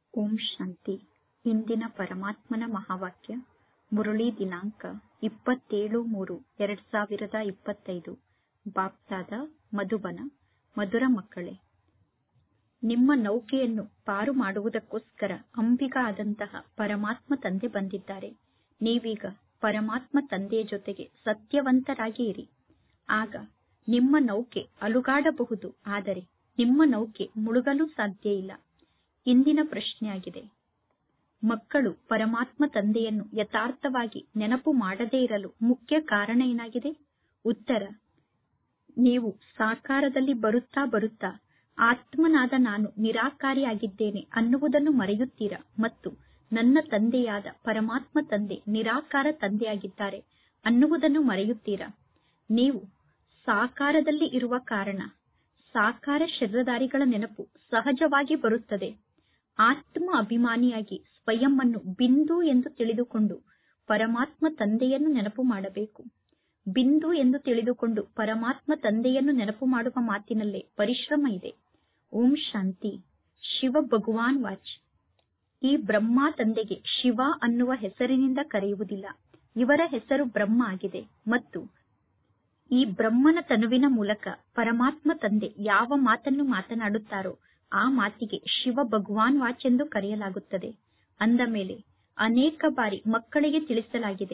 ಓಂ ಶಾಂತಿ. ಇಂದಿನ ಪರಮಾತ್ಮನ ಮಹಾವಾಕ್ಯ ಮುರಳಿ ದಿನಾಂಕ 27-3-2025. ಬಾಪ್ದಾದ ಮಧುಬನ. ಮಧುರ ಮಕ್ಕಳೇ, ನಿಮ್ಮ ನೌಕೆಯನ್ನು ಪಾರು ಮಾಡುವುದಕ್ಕೋಸ್ಕರ ಅಂಬಿಗ ಆದಂತಹ ಪರಮಾತ್ಮ ತಂದೆ ಬಂದಿದ್ದಾರೆ. ನೀವೀಗ ಪರಮಾತ್ಮ ತಂದೆಯ ಜೊತೆಗೆ ಸತ್ಯವಂತರಾಗಿ ಇರಿ. ಆಗ ನಿಮ್ಮ ನೌಕೆ ಅಲುಗಾಡಬಹುದು, ಆದರೆ ನಿಮ್ಮ ನೌಕೆ ಮುಳುಗಲು ಸಾಧ್ಯ ಇಲ್ಲ. ಇಂದಿನ ಪ್ರಶ್ನೆಯಾಗಿದೆ, ಮಕ್ಕಳು ಪರಮಾತ್ಮ ತಂದೆಯನ್ನು ಯಥಾರ್ಥವಾಗಿ ನೆನಪು ಮಾಡದೇ ಇರಲು ಮುಖ್ಯ ಕಾರಣ ಏನಾಗಿದೆ? ಉತ್ತರ, ನೀವು ಸಾಕಾರದಲ್ಲಿ ಬರುತ್ತಾ ಬರುತ್ತಾ ಆತ್ಮನಾದ ನಾನು ನಿರಾಕಾರಿಯಾಗಿದ್ದೇನೆ ಅನ್ನುವುದನ್ನು ಮರೆಯುತ್ತೀರಾ ಮತ್ತು ನನ್ನ ತಂದೆಯಾದ ಪರಮಾತ್ಮ ತಂದೆ ನಿರಾಕಾರ ತಂದೆಯಾಗಿದ್ದಾರೆ ಅನ್ನುವುದನ್ನು ಮರೆಯುತ್ತೀರಾ. ನೀವು ಸಾಕಾರದಲ್ಲಿ ಇರುವ ಕಾರಣ ಸಾಕಾರ ಶರೀರಧಾರಿಗಳ ನೆನಪು ಸಹಜವಾಗಿ ಬರುತ್ತದೆ. ಆತ್ಮ ಅಭಿಮಾನಿಯಾಗಿ ಸ್ವಯಂ ಅನ್ನು ಬಿಂದು ಎಂದು ತಿಳಿದುಕೊಂಡು ಪರಮಾತ್ಮ ತಂದೆಯನ್ನು ನೆನಪು ಮಾಡಬೇಕು. ಬಿಂದು ಎಂದು ತಿಳಿದುಕೊಂಡು ಪರಮಾತ್ಮ ತಂದೆಯನ್ನು ನೆನಪು ಮಾಡುವ ಮಾತಿನಲ್ಲೇ ಪರಿಶ್ರಮ ಇದೆ. ಓಂ ಶಾಂತಿ. ಶಿವ ಭಗವಾನ್ ವಾಚ್. ಈ ಬ್ರಹ್ಮ ತಂದೆಗೆ ಶಿವ ಅನ್ನುವ ಹೆಸರಿನಿಂದ ಕರೆಯುವುದಿಲ್ಲ. ಇವರ ಹೆಸರು ಬ್ರಹ್ಮ ಆಗಿದೆ ಮತ್ತು ಈ ಬ್ರಹ್ಮನ ತನುವಿನ ಮೂಲಕ ಪರಮಾತ್ಮ ತಂದೆ ಯಾವ ಮಾತನ್ನು ಮಾತನಾಡುತ್ತಾರೋ ಆ ಮಾತಿಗೆ ಶಿವ ಭಗವಾನ್ ವಾಚ್ ಎಂದು ಕರೆಯಲಾಗುತ್ತದೆ. ಅಂದ ಮೇಲೆ ಅನೇಕ ಬಾರಿ ಮಕ್ಕಳಿಗೆ ತಿಳಿಸಲಾಗಿದೆ,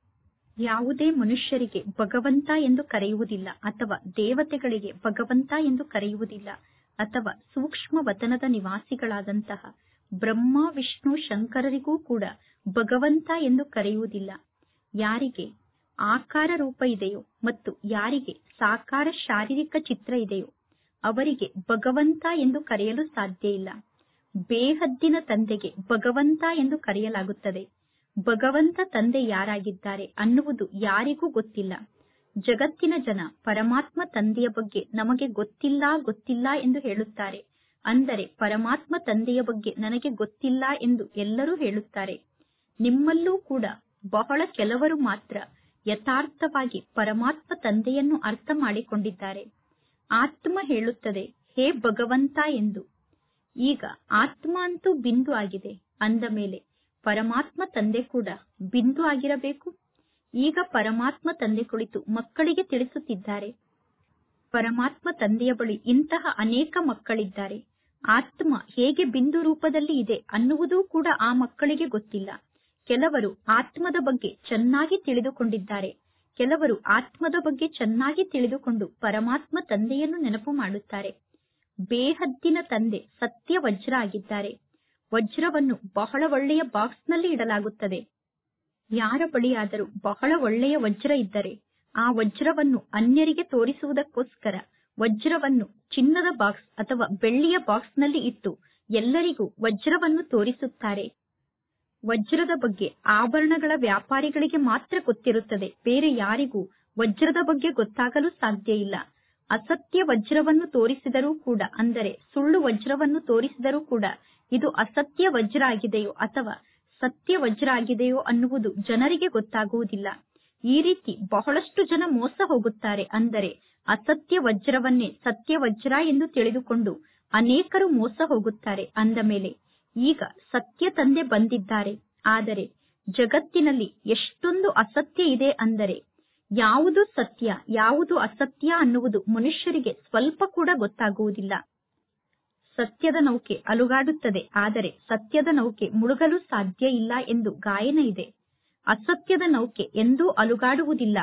ಯಾವುದೇ ಮನುಷ್ಯರಿಗೆ ಭಗವಂತ ಎಂದು ಕರೆಯುವುದಿಲ್ಲ ಅಥವಾ ದೇವತೆಗಳಿಗೆ ಭಗವಂತ ಎಂದು ಕರೆಯುವುದಿಲ್ಲ ಅಥವಾ ಸೂಕ್ಷ್ಮ ವತನದ ನಿವಾಸಿಗಳಾದಂತಹ ಬ್ರಹ್ಮ ವಿಷ್ಣು ಶಂಕರರಿಗೂ ಕೂಡ ಭಗವಂತ ಎಂದು ಕರೆಯುವುದಿಲ್ಲ. ಯಾರಿಗೆ ಆಕಾರ ರೂಪ ಇದೆಯೋ ಮತ್ತು ಯಾರಿಗೆ ಸಾಕಾರ ಶಾರೀರಿಕ ಚಿತ್ರ ಇದೆಯೋ ಅವರಿಗೆ ಭಗವಂತ ಎಂದು ಕರೆಯಲು ಸಾಧ್ಯ ಇಲ್ಲ. ಬೇಹದ್ದಿನ ತಂದೆಗೆ ಭಗವಂತ ಎಂದು ಕರೆಯಲಾಗುತ್ತದೆ. ಭಗವಂತ ತಂದೆ ಯಾರಾಗಿದ್ದಾರೆ ಅನ್ನುವುದು ಯಾರಿಗೂ ಗೊತ್ತಿಲ್ಲ. ಜಗತ್ತಿನ ಜನ ಪರಮಾತ್ಮ ತಂದೆಯ ಬಗ್ಗೆ ನಮಗೆ ಗೊತ್ತಿಲ್ಲ ಎಂದು ಹೇಳುತ್ತಾರೆ. ಅಂದರೆ ಪರಮಾತ್ಮ ತಂದೆಯ ಬಗ್ಗೆ ನನಗೆ ಗೊತ್ತಿಲ್ಲ ಎಂದು ಎಲ್ಲರೂ ಹೇಳುತ್ತಾರೆ. ನಿಮ್ಮಲ್ಲೂ ಕೂಡ ಬಹಳ ಕೆಲವರು ಮಾತ್ರ ಯಥಾರ್ಥವಾಗಿ ಪರಮಾತ್ಮ ತಂದೆಯನ್ನು ಅರ್ಥ ಮಾಡಿಕೊಂಡಿದ್ದಾರೆ. ಆತ್ಮ ಹೇಳುತ್ತದೆ, ಹೇ ಭಗವಂತ ಎಂದು. ಈಗ ಆತ್ಮ ಅಂತೂ ಬಿಂದು ಆಗಿದೆ. ಅಂದ ಮೇಲೆ ಪರಮಾತ್ಮ ತಂದೆ ಕೂಡ ಬಿಂದು ಆಗಿರಬೇಕು. ಈಗ ಪರಮಾತ್ಮ ತಂದೆ ಕುಳಿತು ಮಕ್ಕಳಿಗೆ ತಿಳಿಸುತ್ತಿದ್ದಾರೆ. ಪರಮಾತ್ಮ ತಂದೆಯ ಬಳಿ ಇಂತಹ ಅನೇಕ ಮಕ್ಕಳಿದ್ದಾರೆ. ಆತ್ಮ ಹೇಗೆ ಬಿಂದು ರೂಪದಲ್ಲಿ ಇದೆ ಅನ್ನುವುದೂ ಕೂಡ ಆ ಮಕ್ಕಳಿಗೆ ಗೊತ್ತಿಲ್ಲ. ಕೆಲವರು ಆತ್ಮದ ಬಗ್ಗೆ ಚೆನ್ನಾಗಿ ತಿಳಿದುಕೊಂಡಿದ್ದಾರೆ. ಕೆಲವರು ಆತ್ಮದ ಬಗ್ಗೆ ಚೆನ್ನಾಗಿ ತಿಳಿದುಕೊಂಡು ಪರಮಾತ್ಮ ತಂದೆಯನ್ನು ನೆನಪು ಮಾಡುತ್ತಾರೆ. ಬೇಹದ್ದಿನ ತಂದೆ ಸತ್ಯ ವಜ್ರ ಆಗಿದ್ದಾರೆ. ವಜ್ರವನ್ನು ಬಹಳ ಒಳ್ಳೆಯ ಬಾಕ್ಸ್ನಲ್ಲಿ ಇಡಲಾಗುತ್ತದೆ. ಯಾರ ಬಳಿಯಾದರೂ ಬಹಳ ಒಳ್ಳೆಯ ವಜ್ರ ಇದ್ದರೆ ಆ ವಜ್ರವನ್ನು ಅನ್ಯರಿಗೆ ತೋರಿಸುವುದಕ್ಕೋಸ್ಕರ ವಜ್ರವನ್ನು ಚಿನ್ನದ ಬಾಕ್ಸ್ ಅಥವಾ ಬೆಳ್ಳಿಯ ಬಾಕ್ಸ್ನಲ್ಲಿ ಇಟ್ಟು ಎಲ್ಲರಿಗೂ ವಜ್ರವನ್ನು ತೋರಿಸುತ್ತಾರೆ. ವಜ್ರದ ಬಗ್ಗೆ ಆಭರಣಗಳ ವ್ಯಾಪಾರಿಗಳಿಗೆ ಮಾತ್ರ ಗೊತ್ತಿರುತ್ತದೆ. ಬೇರೆ ಯಾರಿಗೂ ವಜ್ರದ ಬಗ್ಗೆ ಗೊತ್ತಾಗಲು ಸಾಧ್ಯ ಇಲ್ಲ. ಅಸತ್ಯ ವಜ್ರವನ್ನು ತೋರಿಸಿದರೂ ಕೂಡ, ಅಂದರೆ ಸುಳ್ಳು ವಜ್ರವನ್ನು ತೋರಿಸಿದರೂ ಕೂಡ ಇದು ಅಸತ್ಯ ವಜ್ರ ಆಗಿದೆಯೋ ಅಥವಾ ಸತ್ಯ ವಜ್ರ ಆಗಿದೆಯೋ ಅನ್ನುವುದು ಜನರಿಗೆ ಗೊತ್ತಾಗುವುದಿಲ್ಲ. ಈ ರೀತಿ ಬಹಳಷ್ಟು ಜನ ಮೋಸ ಹೋಗುತ್ತಾರೆ. ಅಂದರೆ ಅಸತ್ಯ ವಜ್ರವನ್ನೇ ಸತ್ಯ ವಜ್ರ ಎಂದು ತಿಳಿದುಕೊಂಡು ಅನೇಕರು ಮೋಸ ಹೋಗುತ್ತಾರೆ. ಅಂದ ಮೇಲೆ ಈಗ ಸತ್ಯ ತಂದೆ ಬಂದಿದ್ದಾರೆ. ಆದರೆ ಜಗತ್ತಿನಲ್ಲಿ ಎಷ್ಟೊಂದು ಅಸತ್ಯ ಇದೆ ಅಂದರೆ ಯಾವುದು ಸತ್ಯ ಯಾವುದು ಅಸತ್ಯ ಅನ್ನುವುದು ಮನುಷ್ಯರಿಗೆ ಸ್ವಲ್ಪ ಕೂಡ ಗೊತ್ತಾಗುವುದಿಲ್ಲ. ಸತ್ಯದ ನೌಕೆ ಅಲುಗಾಡುತ್ತದೆ, ಆದರೆ ಸತ್ಯದ ನೌಕೆ ಮುಳುಗಲು ಸಾಧ್ಯ ಇಲ್ಲ ಎಂದು ಗಾಯನ ಇದೆ. ಅಸತ್ಯದ ನೌಕೆ ಎಂದೂ ಅಲುಗಾಡುವುದಿಲ್ಲ.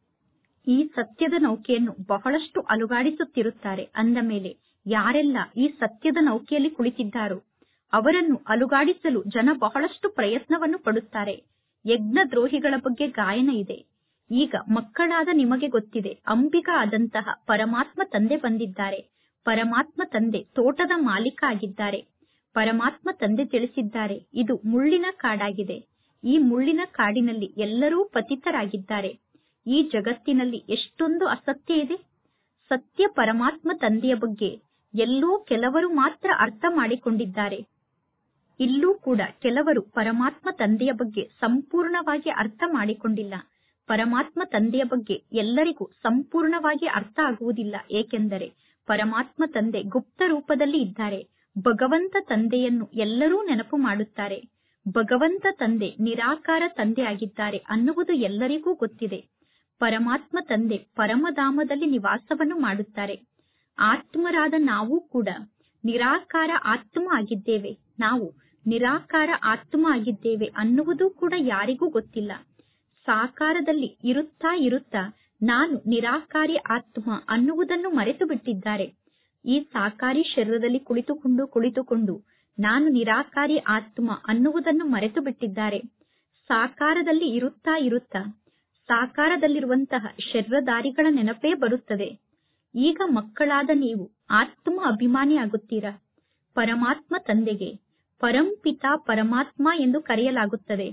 ಈ ಸತ್ಯದ ನೌಕೆಯನ್ನು ಬಹಳಷ್ಟು ಅಲುಗಾಡಿಸುತ್ತಿರುತ್ತಾರೆ. ಅಂದ ಮೇಲೆ ಯಾರೆಲ್ಲ ಈ ಸತ್ಯದ ನೌಕೆಯಲ್ಲಿ ಕುಳಿತಿದ್ದಾರೋ ಅವರನ್ನು ಅಲುಗಾಡಿಸಲು ಜನ ಬಹಳಷ್ಟು ಪ್ರಯತ್ನವನ್ನು ಪಡುತ್ತಾರೆ. ಯಜ್ಞ ದ್ರೋಹಿಗಳ ಬಗ್ಗೆ ಗಾಯನ ಇದೆ. ಈಗ ಮಕ್ಕಳಾದ ನಿಮಗೆ ಗೊತ್ತಿದೆ, ಅಂಬಿಗ ಆದಂತಹ ಪರಮಾತ್ಮ ತಂದೆ ಬಂದಿದ್ದಾರೆ. ಪರಮಾತ್ಮ ತಂದೆ ತೋಟದ ಮಾಲೀಕ ಆಗಿದ್ದಾರೆ. ಪರಮಾತ್ಮ ತಂದೆ ತಿಳಿಸಿದ್ದಾರೆ, ಇದು ಮುಳ್ಳಿನ ಕಾಡಾಗಿದೆ. ಈ ಮುಳ್ಳಿನ ಕಾಡಿನಲ್ಲಿ ಎಲ್ಲರೂ ಪತಿತರಾಗಿದ್ದಾರೆ. ಈ ಜಗತ್ತಿನಲ್ಲಿ ಎಷ್ಟೊಂದು ಅಸತ್ಯ ಇದೆ. ಸತ್ಯ ಪರಮಾತ್ಮ ತಂದೆಯ ಬಗ್ಗೆ ಎಲ್ಲೋ ಕೆಲವರು ಮಾತ್ರ ಅರ್ಥ ಮಾಡಿಕೊಂಡಿದ್ದಾರೆ. ಇಲ್ಲೂ ಕೂಡ ಕೆಲವರು ಪರಮಾತ್ಮ ತಂದೆಯ ಬಗ್ಗೆ ಸಂಪೂರ್ಣವಾಗಿ ಅರ್ಥ ಮಾಡಿಕೊಂಡಿಲ್ಲ. ಪರಮಾತ್ಮ ತಂದೆಯ ಬಗ್ಗೆ ಎಲ್ಲರಿಗೂ ಸಂಪೂರ್ಣವಾಗಿ ಅರ್ಥ ಆಗುವುದಿಲ್ಲ. ಏಕೆಂದರೆ ಪರಮಾತ್ಮ ತಂದೆ ಗುಪ್ತ ರೂಪದಲ್ಲಿ ಇದ್ದಾರೆ. ಭಗವಂತ ತಂದೆಯನ್ನು ಎಲ್ಲರೂ ನೆನಪು ಮಾಡುತ್ತಾರೆ. ಭಗವಂತ ತಂದೆ ನಿರಾಕಾರ ತಂದೆ ಆಗಿದ್ದಾರೆ ಅನ್ನುವುದು ಎಲ್ಲರಿಗೂ ಗೊತ್ತಿದೆ. ಪರಮಾತ್ಮ ತಂದೆ ಪರಮಧಾಮದಲ್ಲಿ ನಿವಾಸವನ್ನು ಮಾಡುತ್ತಾರೆ. ಆತ್ಮರಾದ ನಾವು ಕೂಡ ನಿರಾಕಾರ ಆತ್ಮ ಆಗಿದ್ದೇವೆ. ನಾವು ನಿರಾಕಾರ ಆತ್ಮ ಆಗಿದ್ದೇವೆ ಅನ್ನುವುದು ಕೂಡ ಯಾರಿಗೂ ಗೊತ್ತಿಲ್ಲ. ಸಾಕಾರದಲ್ಲಿ ಇರುತ್ತಾ ಇರುತ್ತಾ ನಾನು ನಿರಾಕಾರಿ ಆತ್ಮ ಅನ್ನುವುದನ್ನು ಮರೆತು ಬಿಟ್ಟಿದ್ದಾರೆ. ಈ ಸಾಕಾರಿ ಶರೀರದಲ್ಲಿ ಕುಳಿತುಕೊಂಡು ನಾನು ನಿರಾಕಾರಿ ಆತ್ಮ ಅನ್ನುವುದನ್ನು ಮರೆತು ಬಿಟ್ಟಿದ್ದಾರೆ. ಸಾಕಾರದಲ್ಲಿ ಇರುತ್ತಾ ಇರುತ್ತಾ ಸಾಕಾರದಲ್ಲಿರುವಂತಹ ಶರೀರಧಾರಿಗಳ ನೆನಪೇ ಬರುತ್ತದೆ. ಈಗ ಮಕ್ಕಳಾದ ನೀವು ಆತ್ಮ ಅಭಿಮಾನಿ ಆಗುತ್ತೀರಾ. ಪರಮಾತ್ಮ ತಂದೆಗೆ ಪರಂಪಿತ ಪರಮಾತ್ಮ ಎಂದು ಕರೆಯಲಾಗುತ್ತದೆ.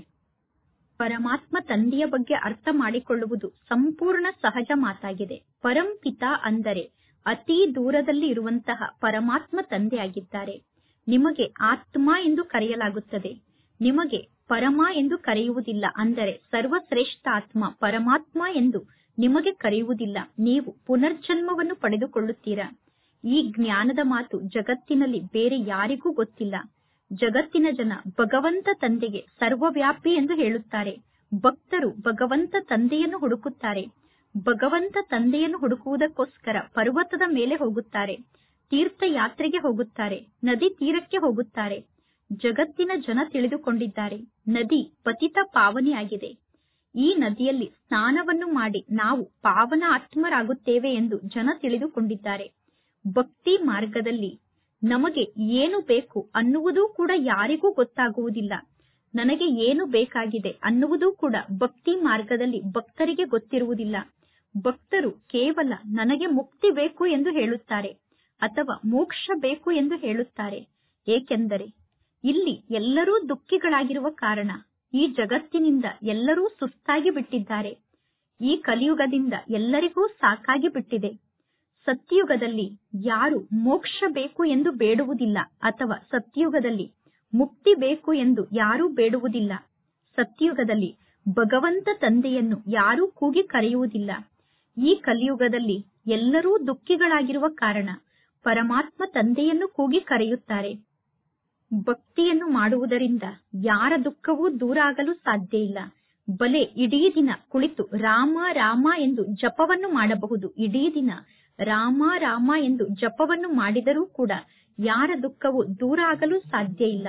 ಪರಮಾತ್ಮ ತಂದೆಯ ಬಗ್ಗೆ ಅರ್ಥ ಮಾಡಿಕೊಳ್ಳುವುದು ಸಂಪೂರ್ಣ ಸಹಜ ಮಾತಾಗಿದೆ. ಪರಂಪಿತ ಅಂದರೆ ಅತಿ ದೂರದಲ್ಲಿ ಇರುವಂತಹ ಪರಮಾತ್ಮ ತಂದೆ ಆಗಿದ್ದಾರೆ. ನಿಮಗೆ ಆತ್ಮ ಎಂದು ಕರೆಯಲಾಗುತ್ತದೆ. ನಿಮಗೆ ಪರಮ ಎಂದು ಕರೆಯುವುದಿಲ್ಲ. ಅಂದರೆ ಸರ್ವಶ್ರೇಷ್ಠ ಆತ್ಮ ಪರಮಾತ್ಮ ಎಂದು ನಿಮಗೆ ಕರೆಯುವುದಿಲ್ಲ. ನೀವು ಪುನರ್ಜನ್ಮವನ್ನು ಪಡೆದುಕೊಳ್ಳುತ್ತೀರಾ. ಈ ಜ್ಞಾನದ ಮಾತು ಜಗತ್ತಿನಲ್ಲಿ ಬೇರೆ ಯಾರಿಗೂ ಗೊತ್ತಿಲ್ಲ. ಜಗತ್ತಿನ ಜನ ಭಗವಂತ ತಂದೆಗೆ ಸರ್ವವ್ಯಾಪಿ ಎಂದು ಹೇಳುತ್ತಾರೆ. ಭಕ್ತರು ಭಗವಂತ ತಂದೆಯನ್ನು ಹುಡುಕುತ್ತಾರೆ. ಭಗವಂತ ತಂದೆಯನ್ನು ಹುಡುಕುವುದಕ್ಕೋಸ್ಕರ ಪರ್ವತದ ಮೇಲೆ ಹೋಗುತ್ತಾರೆ, ತೀರ್ಥಯಾತ್ರೆಗೆ ಹೋಗುತ್ತಾರೆ, ನದಿ ತೀರಕ್ಕೆ ಹೋಗುತ್ತಾರೆ. ಜಗತ್ತಿನ ಜನ ತಿಳಿದುಕೊಂಡಿದ್ದಾರೆ ನದಿ ಪತಿತ ಪಾವನಿಯಾಗಿದೆ. ಈ ನದಿಯಲ್ಲಿ ಸ್ನಾನವನ್ನು ಮಾಡಿ ನಾವು ಪಾವನ ಆತ್ಮರಾಗುತ್ತೇವೆ ಎಂದು ಜನ ತಿಳಿದುಕೊಂಡಿದ್ದಾರೆ. ಭಕ್ತಿ ಮಾರ್ಗದಲ್ಲಿ ನಮಗೆ ಏನು ಬೇಕು ಅನ್ನುವುದೂ ಕೂಡ ಯಾರಿಗೂ ಗೊತ್ತಾಗುವುದಿಲ್ಲ. ನನಗೆ ಏನು ಬೇಕಾಗಿದೆ ಅನ್ನುವುದೂ ಕೂಡ ಭಕ್ತಿ ಮಾರ್ಗದಲ್ಲಿ ಭಕ್ತರಿಗೆ ಗೊತ್ತಿರುವುದಿಲ್ಲ. ಭಕ್ತರು ಕೇವಲ ನನಗೆ ಮುಕ್ತಿ ಬೇಕು ಎಂದು ಹೇಳುತ್ತಾರೆ ಅಥವಾ ಮೋಕ್ಷ ಬೇಕು ಎಂದು ಹೇಳುತ್ತಾರೆ. ಏಕೆಂದರೆ ಇಲ್ಲಿ ಎಲ್ಲರೂ ದುಃಖಿಗಳಾಗಿರುವ ಕಾರಣ ಈ ಜಗತ್ತಿನಿಂದ ಎಲ್ಲರೂ ಸುಸ್ತಾಗಿ ಬಿಟ್ಟಿದ್ದಾರೆ. ಈ ಕಲಿಯುಗದಿಂದ ಎಲ್ಲರಿಗೂ ಸಾಕಾಗಿ ಬಿಟ್ಟಿದೆ. ಸತ್ಯಯುಗದಲ್ಲಿ ಯಾರು ಮೋಕ್ಷ ಬೇಕು ಎಂದು ಬೇಡುವುದಿಲ್ಲ ಅಥವಾ ಸತ್ಯಯುಗದಲ್ಲಿ ಮುಕ್ತಿ ಬೇಕು ಎಂದು ಯಾರೂ ಬೇಡುವುದಿಲ್ಲ. ಸತ್ಯಯುಗದಲ್ಲಿ ಭಗವಂತ ತಂದೆಯನ್ನು ಯಾರೂ ಕೂಗಿ ಕರೆಯುವುದಿಲ್ಲ. ಈ ಕಲಿಯುಗದಲ್ಲಿ ಎಲ್ಲರೂ ದುಃಖಿಗಳಾಗಿರುವ ಕಾರಣ ಪರಮಾತ್ಮ ತಂದೆಯನ್ನು ಕೂಗಿ ಕರೆಯುತ್ತಾರೆ. ಭಕ್ತಿಯನ್ನು ಮಾಡುವುದರಿಂದ ಯಾರ ದುಃಖವೂ ದೂರ ಆಗಲು ಸಾಧ್ಯ ಇಲ್ಲ. ಬಲೆ ಇಡೀ ದಿನ ಕುಳಿತು ರಾಮ ರಾಮ ಎಂದು ಜಪವನ್ನು ಮಾಡಬಹುದು. ಇಡೀ ದಿನ ರಾಮ ರಾಮ ಎಂದು ಜಪವನ್ನು ಮಾಡಿದರೂ ಕೂಡ ಯಾರ ದುಃಖವೂ ದೂರ ಆಗಲು ಸಾಧ್ಯ ಇಲ್ಲ.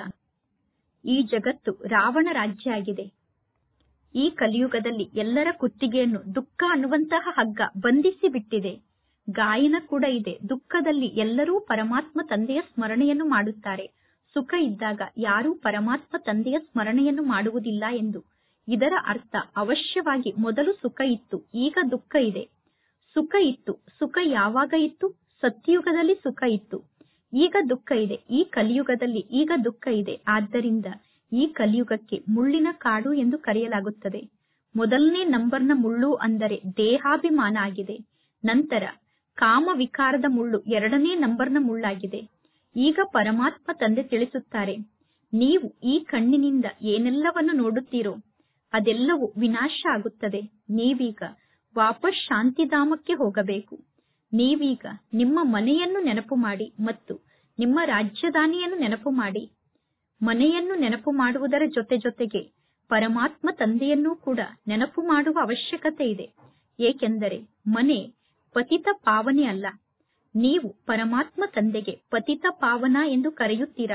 ಈ ಜಗತ್ತು ರಾವಣ ರಾಜ್ಯ ಆಗಿದೆ. ಈ ಕಲಿಯುಗದಲ್ಲಿ ಎಲ್ಲರ ಕುತ್ತಿಗೆಯನ್ನು ದುಃಖ ಅನ್ನುವಂತಹ ಹಗ್ಗ ಬಂಧಿಸಿ ಬಿಟ್ಟಿದೆ. ಗಾಯನ ಕೂಡ ಇದೆ. ದುಃಖದಲ್ಲಿ ಎಲ್ಲರೂ ಪರಮಾತ್ಮ ತಂದೆಯ ಸ್ಮರಣೆಯನ್ನು ಮಾಡುತ್ತಾರೆ. ಸುಖ ಇದ್ದಾಗ ಯಾರೂ ಪರಮಾತ್ಮ ತಂದೆಯ ಸ್ಮರಣೆಯನ್ನು ಮಾಡುವುದಿಲ್ಲ ಎಂದು. ಇದರ ಅರ್ಥ ಅವಶ್ಯವಾಗಿ ಮೊದಲು ಸುಖ ಇತ್ತು, ಈಗ ದುಃಖ ಇದೆ. ಸುಖ ಇತ್ತು. ಸುಖ ಯಾವಾಗ ಇತ್ತು? ಸತ್ಯಯುಗದಲ್ಲಿ ಸುಖ ಇತ್ತು. ಈಗ ದುಃಖ ಇದೆ. ಈ ಕಲಿಯುಗದಲ್ಲಿ ಈಗ ದುಃಖ ಇದೆ. ಆದ್ದರಿಂದ ಈ ಕಲಿಯುಗಕ್ಕೆ ಮುಳ್ಳಿನ ಕಾಡು ಎಂದು ಕರೆಯಲಾಗುತ್ತದೆ. ಮೊದಲನೇ ನಂಬರ್ನ ಮುಳ್ಳು ಅಂದರೆ ದೇಹಾಭಿಮಾನ ಆಗಿದೆ. ನಂತರ ಕಾಮ ವಿಕಾರದ ಮುಳ್ಳು ಎರಡನೇ ನಂಬರ್ನ ಮುಳ್ಳಾಗಿದೆ. ಈಗ ಪರಮಾತ್ಮ ತಂದೆ ತಿಳಿಸುತ್ತಾರೆ, ನೀವು ಈ ಕಣ್ಣಿನಿಂದ ಏನೆಲ್ಲವನ್ನು ನೋಡುತ್ತೀರೋ ಅದೆಲ್ಲವೂ ವಿನಾಶ ಆಗುತ್ತದೆ. ನೀವೀಗ ವಾಪಸ್ ಶಾಂತಿಧಾಮಕ್ಕೆ ಹೋಗಬೇಕು. ನೀವೀಗ ನಿಮ್ಮ ಮನೆಯನ್ನು ನೆನಪು ಮಾಡಿ ಮತ್ತು ನಿಮ್ಮ ರಾಜಧಾನಿಯನ್ನು ನೆನಪು ಮಾಡಿ. ಮನೆಯನ್ನು ನೆನಪು ಮಾಡುವುದರ ಜೊತೆಗೆ ಪರಮಾತ್ಮ ತಂದೆಯನ್ನೂ ಕೂಡ ನೆನಪು ಮಾಡುವ ಅವಶ್ಯಕತೆ ಇದೆ. ಏಕೆಂದರೆ ಮನೆ ಪತಿತ ಪಾವನೆ ಅಲ್ಲ. ನೀವು ಪರಮಾತ್ಮ ತಂದೆಗೆ ಪತಿತ ಪಾವನ ಎಂದು ಕರೆಯುತ್ತೀರಾ.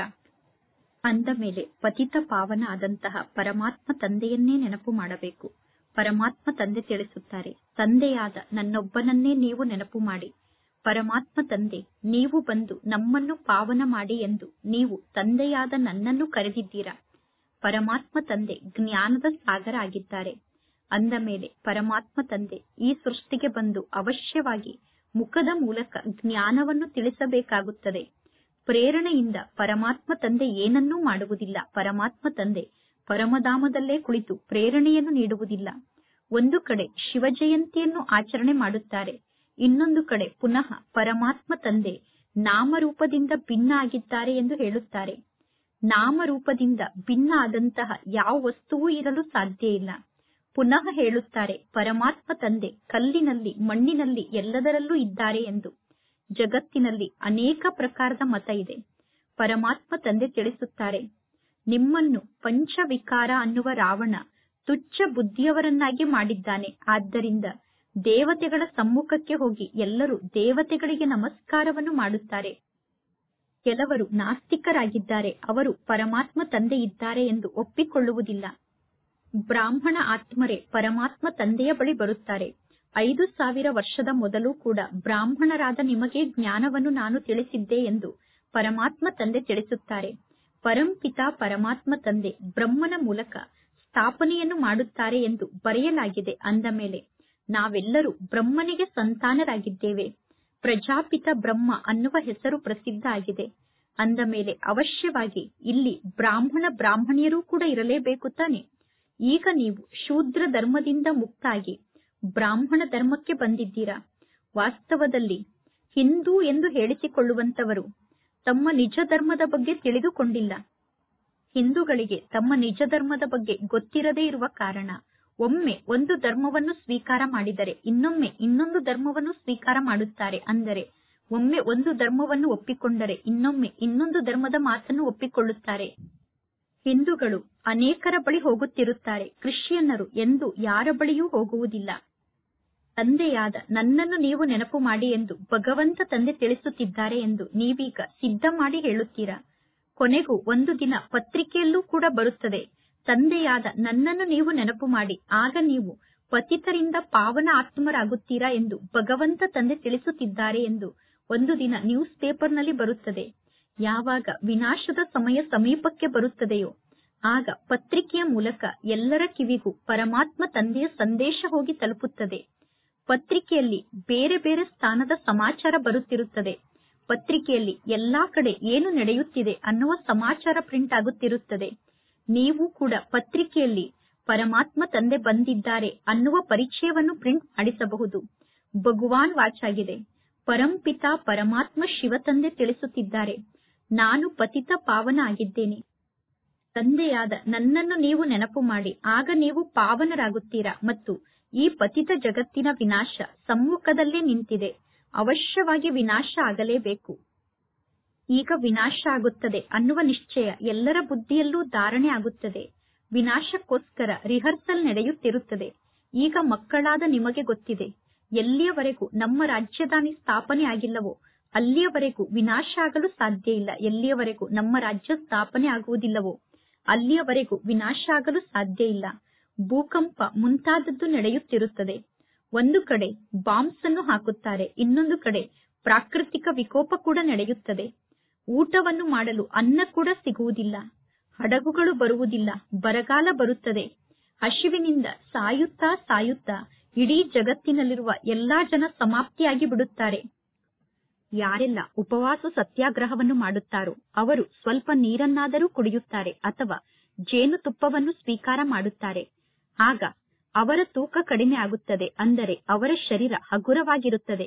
ಅಂದ ಮೇಲೆ ಪತಿತ ಪಾವನ ಆದಂತಹ ಪರಮಾತ್ಮ ತಂದೆಯನ್ನೇ ನೆನಪು ಮಾಡಬೇಕು. ಪರಮಾತ್ಮ ತಂದೆ ತಿಳಿಸುತ್ತಾರೆ, ತಂದೆಯಾದ ನನ್ನೊಬ್ಬನನ್ನೇ ನೀವು ನೆನಪು ಮಾಡಿ. ಪರಮಾತ್ಮ ತಂದೆ, ನೀವು ಬಂದು ನಮ್ಮನ್ನು ಪಾವನ ಮಾಡಿ ಎಂದು ನೀವು ತಂದೆಯಾದ ನನ್ನನ್ನು ಕರೆದಿದ್ದೀರಾ. ಪರಮಾತ್ಮ ತಂದೆ ಜ್ಞಾನದ ಸಾಗರ ಆಗಿದ್ದಾರೆ. ಅಂದ ಮೇಲೆ ಪರಮಾತ್ಮ ತಂದೆ ಈ ಸೃಷ್ಟಿಗೆ ಬಂದು ಅವಶ್ಯವಾಗಿ ಮುಖದ ಮೂಲಕ ಜ್ಞಾನವನ್ನು ತಿಳಿಸಬೇಕಾಗುತ್ತದೆ. ಪ್ರೇರಣೆಯಿಂದ ಪರಮಾತ್ಮ ತಂದೆ ಏನನ್ನೂ ಮಾಡುವುದಿಲ್ಲ. ಪರಮಾತ್ಮ ತಂದೆ ಪರಮಧಾಮದಲ್ಲೇ ಕುಳಿತು ಪ್ರೇರಣೆಯನ್ನು ನೀಡುವುದಿಲ್ಲ. ಒಂದು ಕಡೆ ಶಿವ ಜಯಂತಿಯನ್ನು ಆಚರಣೆ ಮಾಡುತ್ತಾರೆ, ಇನ್ನೊಂದು ಕಡೆ ಪುನಃ ಪರಮಾತ್ಮ ತಂದೆ ನಾಮರೂಪದಿಂದ ಭಿನ್ನ ಆಗಿದ್ದಾರೆ ಎಂದು ಹೇಳುತ್ತಾರೆ. ನಾಮರೂಪದಿಂದ ಭಿನ್ನ ಆದಂತಹ ಯಾವ ವಸ್ತುವೂ ಇರಲು ಸಾಧ್ಯ ಇಲ್ಲ. ಪುನಃ ಹೇಳುತ್ತಾರೆ, ಪರಮಾತ್ಮ ತಂದೆ ಕಲ್ಲಿನಲ್ಲಿ, ಮಣ್ಣಿನಲ್ಲಿ, ಎಲ್ಲದರಲ್ಲೂ ಇದ್ದಾರೆ ಎಂದು. ಜಗತ್ತಿನಲ್ಲಿ ಅನೇಕ ಪ್ರಕಾರದ ಮತ ಇದೆ. ಪರಮಾತ್ಮ ತಂದೆ ತಿಳಿಸುತ್ತಾರೆ, ನಿಮ್ಮನ್ನು ಪಂಚವಿಕಾರ ಅನ್ನುವ ರಾವಣ ತುಚ್ಛ ಬುದ್ಧಿಯವರನ್ನಾಗಿ ಮಾಡಿದ್ದಾನೆ. ಆದ್ದರಿಂದ ದೇವತೆಗಳ ಸಮ್ಮುಖಕ್ಕೆ ಹೋಗಿ ಎಲ್ಲರೂ ದೇವತೆಗಳಿಗೆ ನಮಸ್ಕಾರವನ್ನು ಮಾಡುತ್ತಾರೆ. ಕೆಲವರು ನಾಸ್ತಿಕರಾಗಿದ್ದಾರೆ, ಅವರು ಪರಮಾತ್ಮ ತಂದೆ ಇದ್ದಾರೆ ಎಂದು ಒಪ್ಪಿಕೊಳ್ಳುವುದಿಲ್ಲ. ಬ್ರಾಹ್ಮಣ ಆತ್ಮರೇ ಪರಮಾತ್ಮ ತಂದೆಯ ಬಳಿ ಬರುತ್ತಾರೆ. 5000 ವರ್ಷದ ಮೊದಲು ಕೂಡ ಬ್ರಾಹ್ಮಣರಾದ ನಿಮಗೆ ಜ್ಞಾನವನ್ನು ನಾನು ತಿಳಿಸಿದ್ದೆ ಎಂದು ಪರಮಾತ್ಮ ತಂದೆ ತಿಳಿಸುತ್ತಾರೆ. ಪರಂಪಿತ ಪರಮಾತ್ಮ ತಂದೆ ಬ್ರಹ್ಮನ ಮೂಲಕ ಸ್ಥಾಪನೆಯನ್ನು ಮಾಡುತ್ತಾರೆ ಎಂದು ಬರೆಯಲಾಗಿದೆ. ಅಂದ ಮೇಲೆ ನಾವೆಲ್ಲರೂ ಬ್ರಹ್ಮನಿಗೆ ಸಂತಾನರಾಗಿದ್ದೇವೆ. ಪ್ರಜಾಪಿತ ಬ್ರಹ್ಮ ಅನ್ನುವ ಹೆಸರು ಪ್ರಸಿದ್ಧ ಆಗಿದೆ. ಅಂದ ಮೇಲೆ ಅವಶ್ಯವಾಗಿ ಇಲ್ಲಿ ಬ್ರಾಹ್ಮಣಿಯರೂ ಕೂಡ ಇರಲೇಬೇಕು ತಾನೆ. ಈಗ ನೀವು ಶೂದ್ರ ಧರ್ಮದಿಂದ ಮುಕ್ತಾಗಿ ಬ್ರಾಹ್ಮಣ ಧರ್ಮಕ್ಕೆ ಬಂದಿದ್ದೀರಾ. ವಾಸ್ತವದಲ್ಲಿ ಹಿಂದೂ ಎಂದು ಹೇಳಿಸಿಕೊಳ್ಳುವಂತವರು ತಮ್ಮ ನಿಜ ಧರ್ಮದ ಬಗ್ಗೆ ತಿಳಿದುಕೊಂಡಿಲ್ಲ. ಹಿಂದೂಗಳಿಗೆ ತಮ್ಮ ನಿಜ ಧರ್ಮದ ಬಗ್ಗೆ ಗೊತ್ತಿರದೇ ಇರುವ ಕಾರಣ ಒಮ್ಮೆ ಒಂದು ಧರ್ಮವನ್ನು ಸ್ವೀಕಾರ ಮಾಡಿದರೆ ಇನ್ನೊಮ್ಮೆ ಇನ್ನೊಂದು ಧರ್ಮವನ್ನು ಸ್ವೀಕಾರ ಮಾಡುತ್ತಾರೆ. ಅಂದರೆ ಒಮ್ಮೆ ಒಂದು ಧರ್ಮವನ್ನು ಒಪ್ಪಿಕೊಂಡರೆ ಇನ್ನೊಮ್ಮೆ ಇನ್ನೊಂದು ಧರ್ಮದ ಮಾತನ್ನು ಒಪ್ಪಿಕೊಳ್ಳುತ್ತಾರೆ. ಹಿಂದೂಗಳು ಅನೇಕರ ಬಳಿ ಹೋಗುತ್ತಿರುತ್ತಾರೆ. ಕ್ರಿಶ್ಚಿಯನ್ನರು ಎಂದು ಯಾರ ಬಳಿಯೂ ಹೋಗುವುದಿಲ್ಲ. ತಂದೆಯಾದ ನನ್ನನ್ನು ನೀವು ನೆನಪು ಮಾಡಿ ಎಂದು ಭಗವಂತ ತಂದೆ ತಿಳಿಸುತ್ತಿದ್ದಾರೆ ಎಂದು ನೀವೀಗ ಸಿದ್ಧ ಮಾಡಿ ಹೇಳುತ್ತೀರಾ. ಕೊನೆಗೂ ಒಂದು ದಿನ ಪತ್ರಿಕೆಯಲ್ಲೂ ಕೂಡ ಬರುತ್ತದೆ, ತಂದೆಯಾದ ನನ್ನನ್ನು ನೀವು ನೆನಪು ಮಾಡಿ, ಆಗ ನೀವು ಪತಿತರಿಂದ ಪಾವನ ಆತ್ಮರಾಗುತ್ತೀರಾ ಎಂದು ಭಗವಂತ ತಂದೆ ತಿಳಿಸುತ್ತಿದ್ದಾರೆ ಎಂದು ಒಂದು ದಿನ ನ್ಯೂಸ್ ಪೇಪರ್ನಲ್ಲಿ ಬರುತ್ತದೆ. ಯಾವಾಗ ವಿನಾಶದ ಸಮಯ ಸಮೀಪಕ್ಕೆ ಬರುತ್ತದೆಯೋ ಆಗ ಪತ್ರಿಕೆಯ ಮೂಲಕ ಎಲ್ಲರ ಕಿವಿಗೂ ಪರಮಾತ್ಮ ತಂದೆಯ ಸಂದೇಶ ಹೋಗಿ ತಲುಪುತ್ತದೆ. ಪತ್ರಿಕೆಯಲ್ಲಿ ಬೇರೆ ಬೇರೆ ಸ್ಥಾನದ ಸಮಾಚಾರ ಬರುತ್ತಿರುತ್ತದೆ. ಪತ್ರಿಕೆಯಲ್ಲಿ ಎಲ್ಲಾ ಕಡೆ ಏನು ನಡೆಯುತ್ತಿದೆ ಅನ್ನುವ ಸಮಾಚಾರ ಪ್ರಿಂಟ್ ಆಗುತ್ತಿರುತ್ತದೆ. ನೀವು ಕೂಡ ಪತ್ರಿಕೆಯಲ್ಲಿ ಪರಮಾತ್ಮ ತಂದೆ ಬಂದಿದ್ದಾರೆ ಅನ್ನುವ ಪರಿಚಯವನ್ನು ಪ್ರಿಂಟ್ ಮಾಡಿಸಬಹುದು. ಭಗವಾನ್ ವಾಚಾಗಿದೆ, ಪರಂಪಿತ ಪರಮಾತ್ಮ ಶಿವ ತಂದೆ ತಿಳಿಸುತ್ತಿದ್ದಾರೆ, ನಾನು ಪತಿತ ಪಾವನ ಆಗಿದ್ದೇನೆ. ತಂದೆಯಾದ ನನ್ನನ್ನು ನೀವು ನೆನಪು ಮಾಡಿ, ಆಗ ನೀವು ಪಾವನರಾಗುತ್ತೀರಾ. ಮತ್ತು ಈ ಪತಿತ ಜಗತ್ತಿನ ವಿನಾಶ ಸಮ್ಮುಖದಲ್ಲೇ ನಿಂತಿದೆ. ಅವಶ್ಯವಾಗಿ ವಿನಾಶ ಆಗಲೇಬೇಕು. ಈಗ ವಿನಾಶ ಆಗುತ್ತದೆ ಅನ್ನುವ ನಿಶ್ಚಯ ಎಲ್ಲರ ಬುದ್ಧಿಯಲ್ಲೂ ಧಾರಣೆ ಆಗುತ್ತದೆ. ವಿನಾಶಕ್ಕೋಸ್ಕರ ರಿಹರ್ಸಲ್ ನಡೆಯುತ್ತಿರುತ್ತದೆ. ಈಗ ಮಕ್ಕಳಾದ ನಿಮಗೆ ಗೊತ್ತಿದೆ, ಎಲ್ಲಿಯವರೆಗೂ ನಮ್ಮ ರಾಜ್ಯಧಾನಿ ಸ್ಥಾಪನೆ ಆಗಿಲ್ಲವೋ ಅಲ್ಲಿಯವರೆಗೂ ವಿನಾಶ ಆಗಲು ಸಾಧ್ಯ ಇಲ್ಲ. ಎಲ್ಲಿಯವರೆಗೂ ನಮ್ಮ ರಾಜ್ಯ ಸ್ಥಾಪನೆ ಆಗುವುದಿಲ್ಲವೋ ಅಲ್ಲಿಯವರೆಗೂ ವಿನಾಶ ಆಗಲು ಸಾಧ್ಯ ಇಲ್ಲ. ಭೂಕಂಪ ಮುಂತಾದದ್ದು ನಡೆಯುತ್ತಿರುತ್ತದೆ. ಒಂದು ಕಡೆ ಬಾಂಬ್ಸ್ ಅನ್ನು ಹಾಕುತ್ತಾರೆ, ಇನ್ನೊಂದು ಕಡೆ ಪ್ರಾಕೃತಿಕ ವಿಕೋಪ ಕೂಡ ನಡೆಯುತ್ತದೆ. ಊಟವನ್ನು ಮಾಡಲು ಅನ್ನ ಕೂಡ ಸಿಗುವುದಿಲ್ಲ, ಹಡಗುಗಳು ಬರುವುದಿಲ್ಲ, ಬರಗಾಲ ಬರುತ್ತದೆ. ಹಸಿವಿನಿಂದ ಸಾಯುತ್ತಾ ಸಾಯುತ್ತಾ ಇಡೀ ಜಗತ್ತಿನಲ್ಲಿರುವ ಎಲ್ಲಾ ಜನ ಸಮಾಪ್ತಿಯಾಗಿ ಬಿಡುತ್ತಾರೆ. ಯಾರೆಲ್ಲ ಉಪವಾಸ ಸತ್ಯಾಗ್ರಹವನ್ನು ಮಾಡುತ್ತಾರೋ ಅವರು ಸ್ವಲ್ಪ ನೀರನ್ನಾದರೂ ಕುಡಿಯುತ್ತಾರೆ ಅಥವಾ ಜೇನುತುಪ್ಪವನ್ನು ಸ್ವೀಕಾರ ಮಾಡುತ್ತಾರೆ. ಆಗ ಅವರ ತೂಕ ಕಡಿಮೆ ಆಗುತ್ತದೆ, ಅಂದರೆ ಅವರ ಶರೀರ ಹಗುರವಾಗಿರುತ್ತದೆ.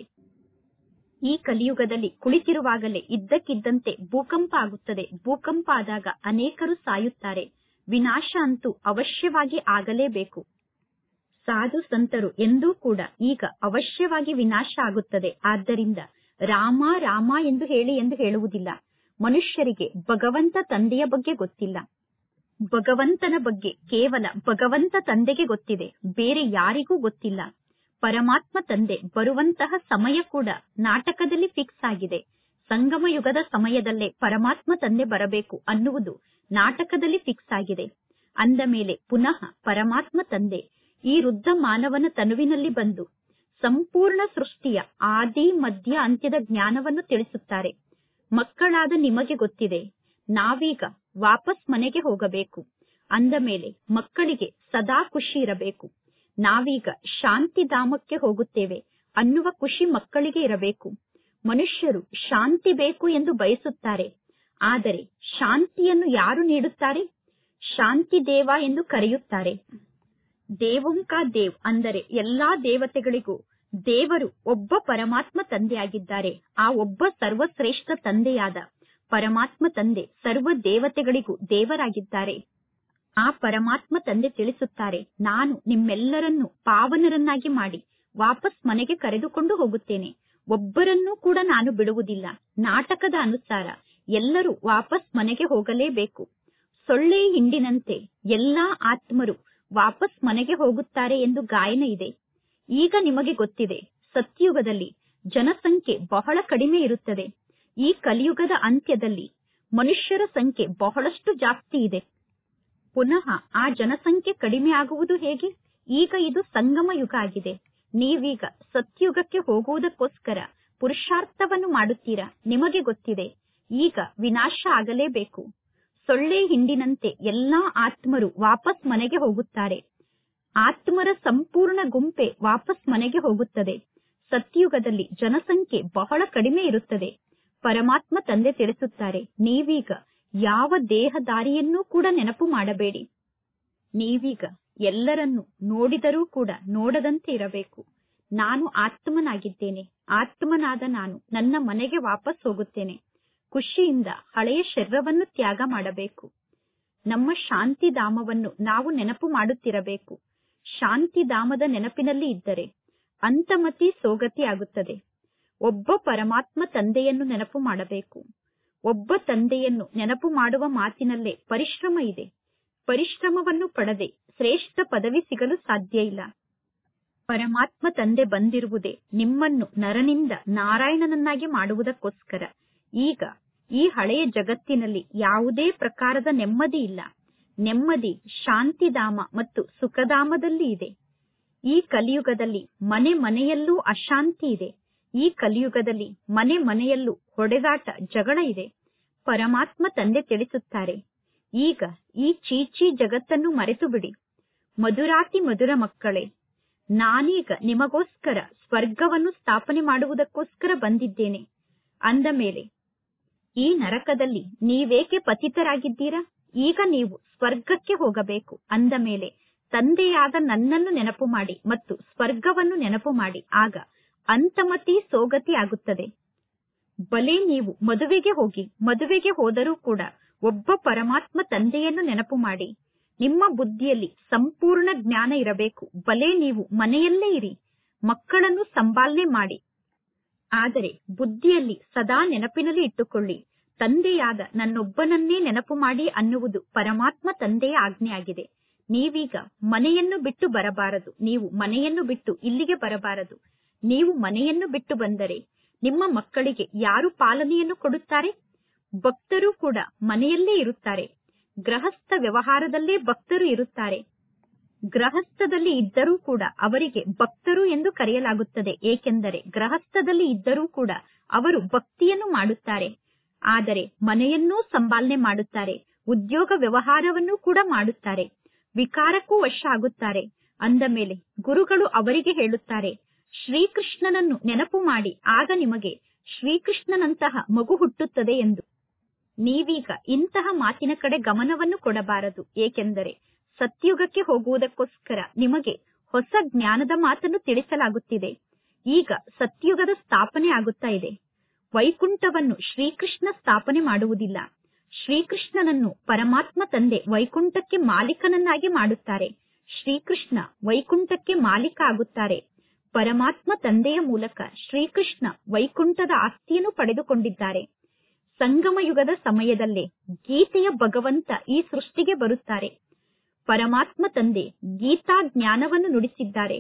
ಈ ಕಲಿಯುಗದಲ್ಲಿ ಕುಳಿತಿರುವಾಗಲೇ ಇದ್ದಕ್ಕಿದ್ದಂತೆ ಭೂಕಂಪ ಆಗುತ್ತದೆ. ಭೂಕಂಪ ಆದಾಗ ಅನೇಕರು ಸಾಯುತ್ತಾರೆ. ವಿನಾಶ ಅಂತೂ ಅವಶ್ಯವಾಗಿ ಆಗಲೇಬೇಕು. ಸಾಧು ಸಂತರು ಎಂದೂ ಕೂಡ ಈಗ ಅವಶ್ಯವಾಗಿ ವಿನಾಶ ಆಗುತ್ತದೆ, ಆದ್ದರಿಂದ ರಾಮ ರಾಮ ಎಂದು ಹೇಳುವುದಿಲ್ಲ. ಮನುಷ್ಯರಿಗೆ ಭಗವಂತ ತಂದೆಯ ಬಗ್ಗೆ ಗೊತ್ತಿಲ್ಲ. ಭಗವಂತನ ಬಗ್ಗೆ ಕೇವಲ ಭಗವಂತ ತಂದೆಗೆ ಗೊತ್ತಿದೆ, ಬೇರೆ ಯಾರಿಗೂ ಗೊತ್ತಿಲ್ಲ. ಪರಮಾತ್ಮ ತಂದೆ ಬರುವಂತಹ ಸಮಯ ಕೂಡ ನಾಟಕದಲ್ಲಿ ಫಿಕ್ಸ್ ಆಗಿದೆ. ಸಂಗಮ ಯುಗದ ಸಮಯದಲ್ಲೇ ಪರಮಾತ್ಮ ತಂದೆ ಬರಬೇಕು ಅನ್ನುವುದು ನಾಟಕದಲ್ಲಿ ಫಿಕ್ಸ್ ಆಗಿದೆ. ಅಂದ ಮೇಲೆ ಪುನಃ ಪರಮಾತ್ಮ ತಂದೆ ಈ ವೃದ್ಧ ಮಾನವನ ತನುವಿನಲ್ಲಿ ಬಂದು ಸಂಪೂರ್ಣ ಸೃಷ್ಟಿಯ ಆದಿ ಮಧ್ಯ ಅಂತ್ಯದ ಜ್ಞಾನವನ್ನು ತಿಳಿಸುತ್ತಾರೆ. ಮಕ್ಕಳಾದ ನಿಮಗೆ ಗೊತ್ತಿದೆ, ನಾವೀಗ ವಾಪಸ್ ಮನೆಗೆ ಹೋಗಬೇಕು. ಅಂದ ಮೇಲೆ ಮಕ್ಕಳಿಗೆ ಸದಾ ಖುಷಿ ಇರಬೇಕು. ನಾವೀಗ ಶಾಂತಿಧಾಮಕ್ಕೆ ಹೋಗುತ್ತೇವೆ ಅನ್ನುವ ಖುಷಿ ಮಕ್ಕಳಿಗೆ ಇರಬೇಕು. ಮನುಷ್ಯರು ಶಾಂತಿ ಬೇಕು ಎಂದು ಬಯಸುತ್ತಾರೆ, ಆದರೆ ಶಾಂತಿಯನ್ನು ಯಾರು ನೀಡುತ್ತಾರೆ? ಶಾಂತಿ ದೇವ ಎಂದು ಕರೆಯುತ್ತಾರೆ. ದೇವಂಕಾ ದೇವ್ ಅಂದರೆ ಎಲ್ಲಾ ದೇವತೆಗಳಿಗೂ ದೇವರು ಒಬ್ಬ ಪರಮಾತ್ಮ ತಂದೆಯಾಗಿದ್ದಾರೆ. ಆ ಒಬ್ಬ ಸರ್ವಶ್ರೇಷ್ಠ ತಂದೆಯಾದ ಪರಮಾತ್ಮ ತಂದೆ ಸರ್ವ ದೇವತೆಗಳಿಗೂ ದೇವರಾಗಿದ್ದಾರೆ. ಆ ಪರಮಾತ್ಮ ತಂದೆ ತಿಳಿಸುತ್ತಾರೆ, ನಾನು ನಿಮ್ಮೆಲ್ಲರನ್ನೂ ಪಾವನರನ್ನಾಗಿ ಮಾಡಿ ವಾಪಸ್ ಮನೆಗೆ ಕರೆದುಕೊಂಡು ಹೋಗುತ್ತೇನೆ. ಒಬ್ಬರನ್ನೂ ಕೂಡ ನಾನು ಬಿಡುವುದಿಲ್ಲ. ನಾಟಕದ ಅನುಸಾರ ಎಲ್ಲರೂ ವಾಪಸ್ ಮನೆಗೆ ಹೋಗಲೇಬೇಕು. ಸೊಳ್ಳೆ ಹಿಂಡಿನಂತೆ ಎಲ್ಲಾ ಆತ್ಮರು ವಾಪಸ್ ಮನೆಗೆ ಹೋಗುತ್ತಾರೆ ಎಂದು ಗಾಯನ ಇದೆ. ಈಗ ನಿಮಗೆ ಗೊತ್ತಿದೆ, ಸತ್ಯುಗದಲ್ಲಿ ಜನಸಂಖ್ಯೆ ಬಹಳ ಕಡಿಮೆ ಇರುತ್ತದೆ. ಈ ಕಲಿಯುಗದ ಅಂತ್ಯದಲ್ಲಿ ಮನುಷ್ಯರ ಸಂಖ್ಯೆ ಬಹಳಷ್ಟು ಜಾಸ್ತಿ ಇದೆ. ಪುನಃ ಆ ಜನಸಂಖ್ಯೆ ಕಡಿಮೆ ಆಗುವುದು ಹೇಗೆ? ಈಗ ಇದು ಸಂಗಮ ಯುಗ ಆಗಿದೆ. ನೀವೀಗ ಸತ್ಯುಗಕ್ಕೆ ಹೋಗುವುದಕ್ಕೋಸ್ಕರ ಪುರುಷಾರ್ಥವನ್ನು ಮಾಡುತ್ತೀರಾ. ನಿಮಗೆ ಗೊತ್ತಿದೆ, ಈಗ ವಿನಾಶ ಆಗಲೇಬೇಕು. ಸೊಳ್ಳೆ ಹಿಂಡಿನಂತೆ ಎಲ್ಲಾ ಆತ್ಮರು ವಾಪಸ್ ಮನೆಗೆ ಹೋಗುತ್ತಾರೆ. ಆತ್ಮರ ಸಂಪೂರ್ಣ ಗುಂಪೆ ವಾಪಸ್ ಮನೆಗೆ ಹೋಗುತ್ತದೆ. ಸತ್ಯುಗದಲ್ಲಿ ಜನಸಂಖ್ಯೆ ಬಹಳ ಕಡಿಮೆ ಇರುತ್ತದೆ. ಪರಮಾತ್ಮ ತಂದೆ ತಿಳಿಸುತ್ತಾರೆ, ನೀವೀಗ ಯಾವ ದೇಹದಾರಿಯನ್ನೂ ಕೂಡ ನೆನಪು ಮಾಡಬೇಡಿ. ನೀವೀಗ ಎಲ್ಲರನ್ನು ನೋಡಿದರೂ ಕೂಡ ನೋಡದಂತೆ ಇರಬೇಕು. ನಾನು ಆತ್ಮನಾಗಿದ್ದೇನೆ. ಆತ್ಮನಾದ ನಾನು ನನ್ನ ಮನೆಗೆ ವಾಪಸ್ ಹೋಗುತ್ತೇನೆ. ಖುಷಿಯಿಂದ ಹಳೆಯ ಶರೀರವನ್ನು ತ್ಯಾಗ ಮಾಡಬೇಕು. ನಮ್ಮ ಶಾಂತಿಧಾಮವನ್ನು ನಾವು ನೆನಪು ಮಾಡುತ್ತಿರಬೇಕು. ಶಾಂತಿಧಾಮದ ನೆನಪಿನಲ್ಲಿ ಇದ್ದರೆ ಅಂತಮತಿ ಸೋಗತಿ ಆಗುತ್ತದೆ. ಒಬ್ಬ ಪರಮಾತ್ಮ ತಂದೆಯನ್ನು ನೆನಪು ಮಾಡಬೇಕು. ಒಬ್ಬ ತಂದೆಯನ್ನು ನೆನಪು ಮಾಡುವ ಮಾತಿನಲ್ಲೇ ಪರಿಶ್ರಮ ಇದೆ. ಪರಿಶ್ರಮವನ್ನು ಪಡೆದೆ ಶ್ರೇಷ್ಠ ಪದವಿ ಸಿಗಲು ಸಾಧ್ಯ ಇಲ್ಲ. ಪರಮಾತ್ಮ ತಂದೆ ಬಂದಿರುವುದೇ ನಿಮ್ಮನ್ನು ನರನಿಂದ ನಾರಾಯಣನನ್ನಾಗಿ ಮಾಡುವುದಕ್ಕೋಸ್ಕರ. ಈಗ ಈ ಹಳೆಯ ಜಗತ್ತಿನಲ್ಲಿ ಯಾವುದೇ ಪ್ರಕಾರದ ನೆಮ್ಮದಿ ಇಲ್ಲ. ನೆಮ್ಮದಿ ಶಾಂತಿಧಾಮ ಮತ್ತು ಸುಖಧಾಮದಲ್ಲಿ ಇದೆ. ಈ ಕಲಿಯುಗದಲ್ಲಿ ಮನೆ ಮನೆಯಲ್ಲೂ ಅಶಾಂತಿ ಇದೆ. ಈ ಕಲಿಯುಗದಲ್ಲಿ ಮನೆ ಮನೆಯಲ್ಲೂ ಹೊಡೆದಾಟ ಜಗಳ ಇದೆ. ಪರಮಾತ್ಮ ತಂದೆ ತಿಳಿಸುತ್ತಾರೆ, ಈಗ ಈ ಚೀಚಿ ಜಗತ್ತನ್ನು ಮರೆತು ಬಿಡಿ. ಮಧುರಾತಿ ಮಧುರ ಮಕ್ಕಳೇ, ನಾನೀಗ ನಿಮಗೋಸ್ಕರ ಸ್ವರ್ಗವನ್ನು ಸ್ಥಾಪನೆ ಮಾಡುವುದಕ್ಕೋಸ್ಕರ ಬಂದಿದ್ದೇನೆ. ಅಂದ ಮೇಲೆ ಈ ನರಕದಲ್ಲಿ ನೀವೇಕೆ ಪತಿತರಾಗಿದ್ದೀರಾ? ಈಗ ನೀವು ಸ್ವರ್ಗಕ್ಕೆ ಹೋಗಬೇಕು. ಅಂದ ಮೇಲೆ ತಂದೆಯಾದ ನನ್ನನ್ನು ನೆನಪು ಮಾಡಿ ಮತ್ತು ಸ್ವರ್ಗವನ್ನು ನೆನಪು ಮಾಡಿ. ಆಗ ಅಂತಮತಿ ಸೋಗತಿ ಆಗುತ್ತದೆ. ಬಲೆ ನೀವು ಮದುವೆಗೆ ಹೋಗಿ, ಮದುವೆಗೆ ಹೋದರೂ ಕೂಡ ಒಬ್ಬ ಪರಮಾತ್ಮ ತಂದೆಯನ್ನು ನೆನಪು ಮಾಡಿ. ನಿಮ್ಮ ಬುದ್ಧಿಯಲ್ಲಿ ಸಂಪೂರ್ಣ ಜ್ಞಾನ ಇರಬೇಕು. ಬಲೆ ನೀವು ಮನೆಯಲ್ಲೇ ಇರಿ, ಮಕ್ಕಳನ್ನು ಸಂಪಾಲನೆ ಮಾಡಿ. ಆದರೆ ಬುದ್ಧಿಯಲ್ಲಿ ಸದಾ ನೆನಪಿನಲ್ಲಿ ಇಟ್ಟುಕೊಳ್ಳಿ, ತಂದೆಯಾದ ನನ್ನೊಬ್ಬನನ್ನೇ ನೆನಪು ಮಾಡಿ ಅನ್ನುವುದು ಪರಮಾತ್ಮ ತಂದೆಯ ಆಜ್ಞೆಯಾಗಿದೆ. ನೀವೀಗ ಮನೆಯನ್ನು ಬಿಟ್ಟು ಬರಬಾರದು. ನೀವು ಮನೆಯನ್ನು ಬಿಟ್ಟು ಇಲ್ಲಿಗೆ ಬರಬಾರದು. ನೀವು ಮನೆಯನ್ನು ಬಿಟ್ಟು ಬಂದರೆ ನಿಮ್ಮ ಮಕ್ಕಳಿಗೆ ಯಾರು ಪಾಲನೆಯನ್ನು ಕೊಡುತ್ತಾರೆ? ಭಕ್ತರು ಕೂಡ ಮನೆಯಲ್ಲೇ ಇರುತ್ತಾರೆ. ಗೃಹಸ್ಥ ವ್ಯವಹಾರದಲ್ಲೇ ಭಕ್ತರು ಇರುತ್ತಾರೆ. ಗೃಹಸ್ಥದಲ್ಲಿ ಇದ್ದರೂ ಕೂಡ ಅವರಿಗೆ ಭಕ್ತರು ಎಂದು ಕರೆಯಲಾಗುತ್ತದೆ. ಏಕೆಂದರೆ ಗೃಹಸ್ಥದಲ್ಲಿ ಇದ್ದರೂ ಕೂಡ ಅವರು ಭಕ್ತಿಯನ್ನು ಮಾಡುತ್ತಾರೆ. ಆದರೆ ಮನೆಯನ್ನೂ ಸಂಪಾಲನೆ ಮಾಡುತ್ತಾರೆ, ಉದ್ಯೋಗ ವ್ಯವಹಾರವನ್ನೂ ಕೂಡ ಮಾಡುತ್ತಾರೆ, ವಿಕಾರಕ್ಕೂ ವಶ ಆಗುತ್ತಾರೆ. ಅಂದ ಮೇಲೆ ಗುರುಗಳು ಅವರಿಗೆ ಹೇಳುತ್ತಾರೆ, ಶ್ರೀಕೃಷ್ಣನನ್ನು ನೆನಪು ಮಾಡಿ, ಆಗ ನಿಮಗೆ ಶ್ರೀಕೃಷ್ಣನಂತಹ ಮಗು ಹುಟ್ಟುತ್ತದೆ ಎಂದು. ನೀವೀಗ ಇಂತಹ ಮಾತಿನ ಕಡೆ ಗಮನವನ್ನು ಕೊಡಬಾರದು. ಏಕೆಂದರೆ ಸತ್ಯುಗಕ್ಕೆ ಹೋಗುವುದಕ್ಕೋಸ್ಕರ ನಿಮಗೆ ಹೊಸ ಜ್ಞಾನದ ಮಾತನ್ನು ತಿಳಿಸಲಾಗುತ್ತಿದೆ. ಈಗ ಸತ್ಯುಗದ ಸ್ಥಾಪನೆ ಆಗುತ್ತಾ ಇದೆ. ವೈಕುಂಠವನ್ನು ಶ್ರೀಕೃಷ್ಣ ಸ್ಥಾಪನೆ ಮಾಡುವುದಿಲ್ಲ. ಶ್ರೀಕೃಷ್ಣನನ್ನು ಪರಮಾತ್ಮ ತಂದೆ ವೈಕುಂಠಕ್ಕೆ ಮಾಲೀಕನನ್ನಾಗಿ ಮಾಡುತ್ತಾರೆ. ಶ್ರೀಕೃಷ್ಣ ವೈಕುಂಠಕ್ಕೆ ಮಾಲೀಕ ಆಗುತ್ತಾರೆ. ಪರಮಾತ್ಮ ತಂದೆಯ ಮೂಲಕ ಶ್ರೀಕೃಷ್ಣ ವೈಕುಂಠದ ಆಸ್ತಿಯನ್ನು ಪಡೆದುಕೊಂಡಿದ್ದಾರೆ. ಸಂಗಮ ಯುಗದ ಸಮಯದಲ್ಲೇ ಗೀತೆಯ ಭಗವಂತ ಈ ಸೃಷ್ಟಿಗೆ ಬರುತ್ತಾರೆ. ಪರಮಾತ್ಮ ತಂದೆ ಗೀತಾ ಜ್ಞಾನವನ್ನು ನುಡಿಸಿದ್ದಾರೆ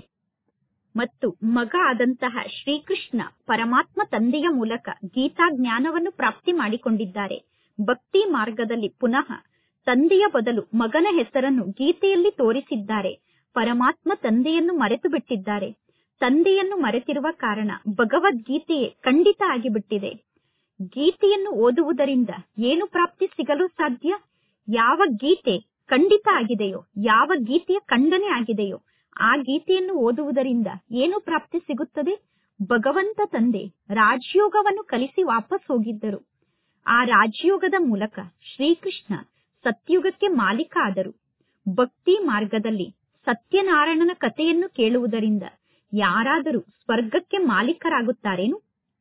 ಮತ್ತು ಮಗ ಆದಂತಹ ಶ್ರೀಕೃಷ್ಣ ಪರಮಾತ್ಮ ತಂದೆಯ ಮೂಲಕ ಗೀತಾ ಜ್ಞಾನವನ್ನು ಪ್ರಾಪ್ತಿ ಮಾಡಿಕೊಂಡಿದ್ದಾರೆ. ಭಕ್ತಿ ಮಾರ್ಗದಲ್ಲಿ ಪುನಃ ತಂದೆಯ ಬದಲು ಮಗನ ಹೆಸರನ್ನು ಗೀತೆಯಲ್ಲಿ ತೋರಿಸಿದ್ದಾರೆ. ಪರಮಾತ್ಮ ತಂದೆಯನ್ನು ಮರೆತು ಬಿಟ್ಟಿದ್ದಾರೆ. ತಂದೆಯನ್ನು ಮರೆತಿರುವ ಕಾರಣ ಭಗವದ್ಗೀತೆಯೇ ಖಂಡಿತ ಆಗಿಬಿಟ್ಟಿದೆ. ಗೀತೆಯನ್ನು ಓದುವುದರಿಂದ ಏನು ಪ್ರಾಪ್ತಿ ಸಿಗಲು ಸಾಧ್ಯ? ಯಾವ ಗೀತೆ ಖಂಡಿತ ಆಗಿದೆಯೋ, ಯಾವ ಗೀತೆಯ ಖಂಡನೆ ಆಗಿದೆಯೋ ಆ ಗೀತೆಯನ್ನು ಓದುವುದರಿಂದ ಏನು ಪ್ರಾಪ್ತಿ ಸಿಗುತ್ತದೆ? ಭಗವಂತ ತಂದೆ ರಾಜಯೋಗವನ್ನು ಕಲಿಸಿ ವಾಪಸ್ ಹೋಗಿದ್ದರು. ಆ ರಾಜಯೋಗದ ಮೂಲಕ ಶ್ರೀಕೃಷ್ಣ ಸತ್ಯುಗಕ್ಕೆ ಮಾಲೀಕ ಆದರು. ಭಕ್ತಿ ಮಾರ್ಗದಲ್ಲಿ ಸತ್ಯನಾರಾಯಣನ ಕಥೆಯನ್ನು ಕೇಳುವುದರಿಂದ ಯಾರಾದರೂ ಸ್ವರ್ಗಕ್ಕೆ ಮಾಲೀಕರಾಗುತ್ತಾರೇನು?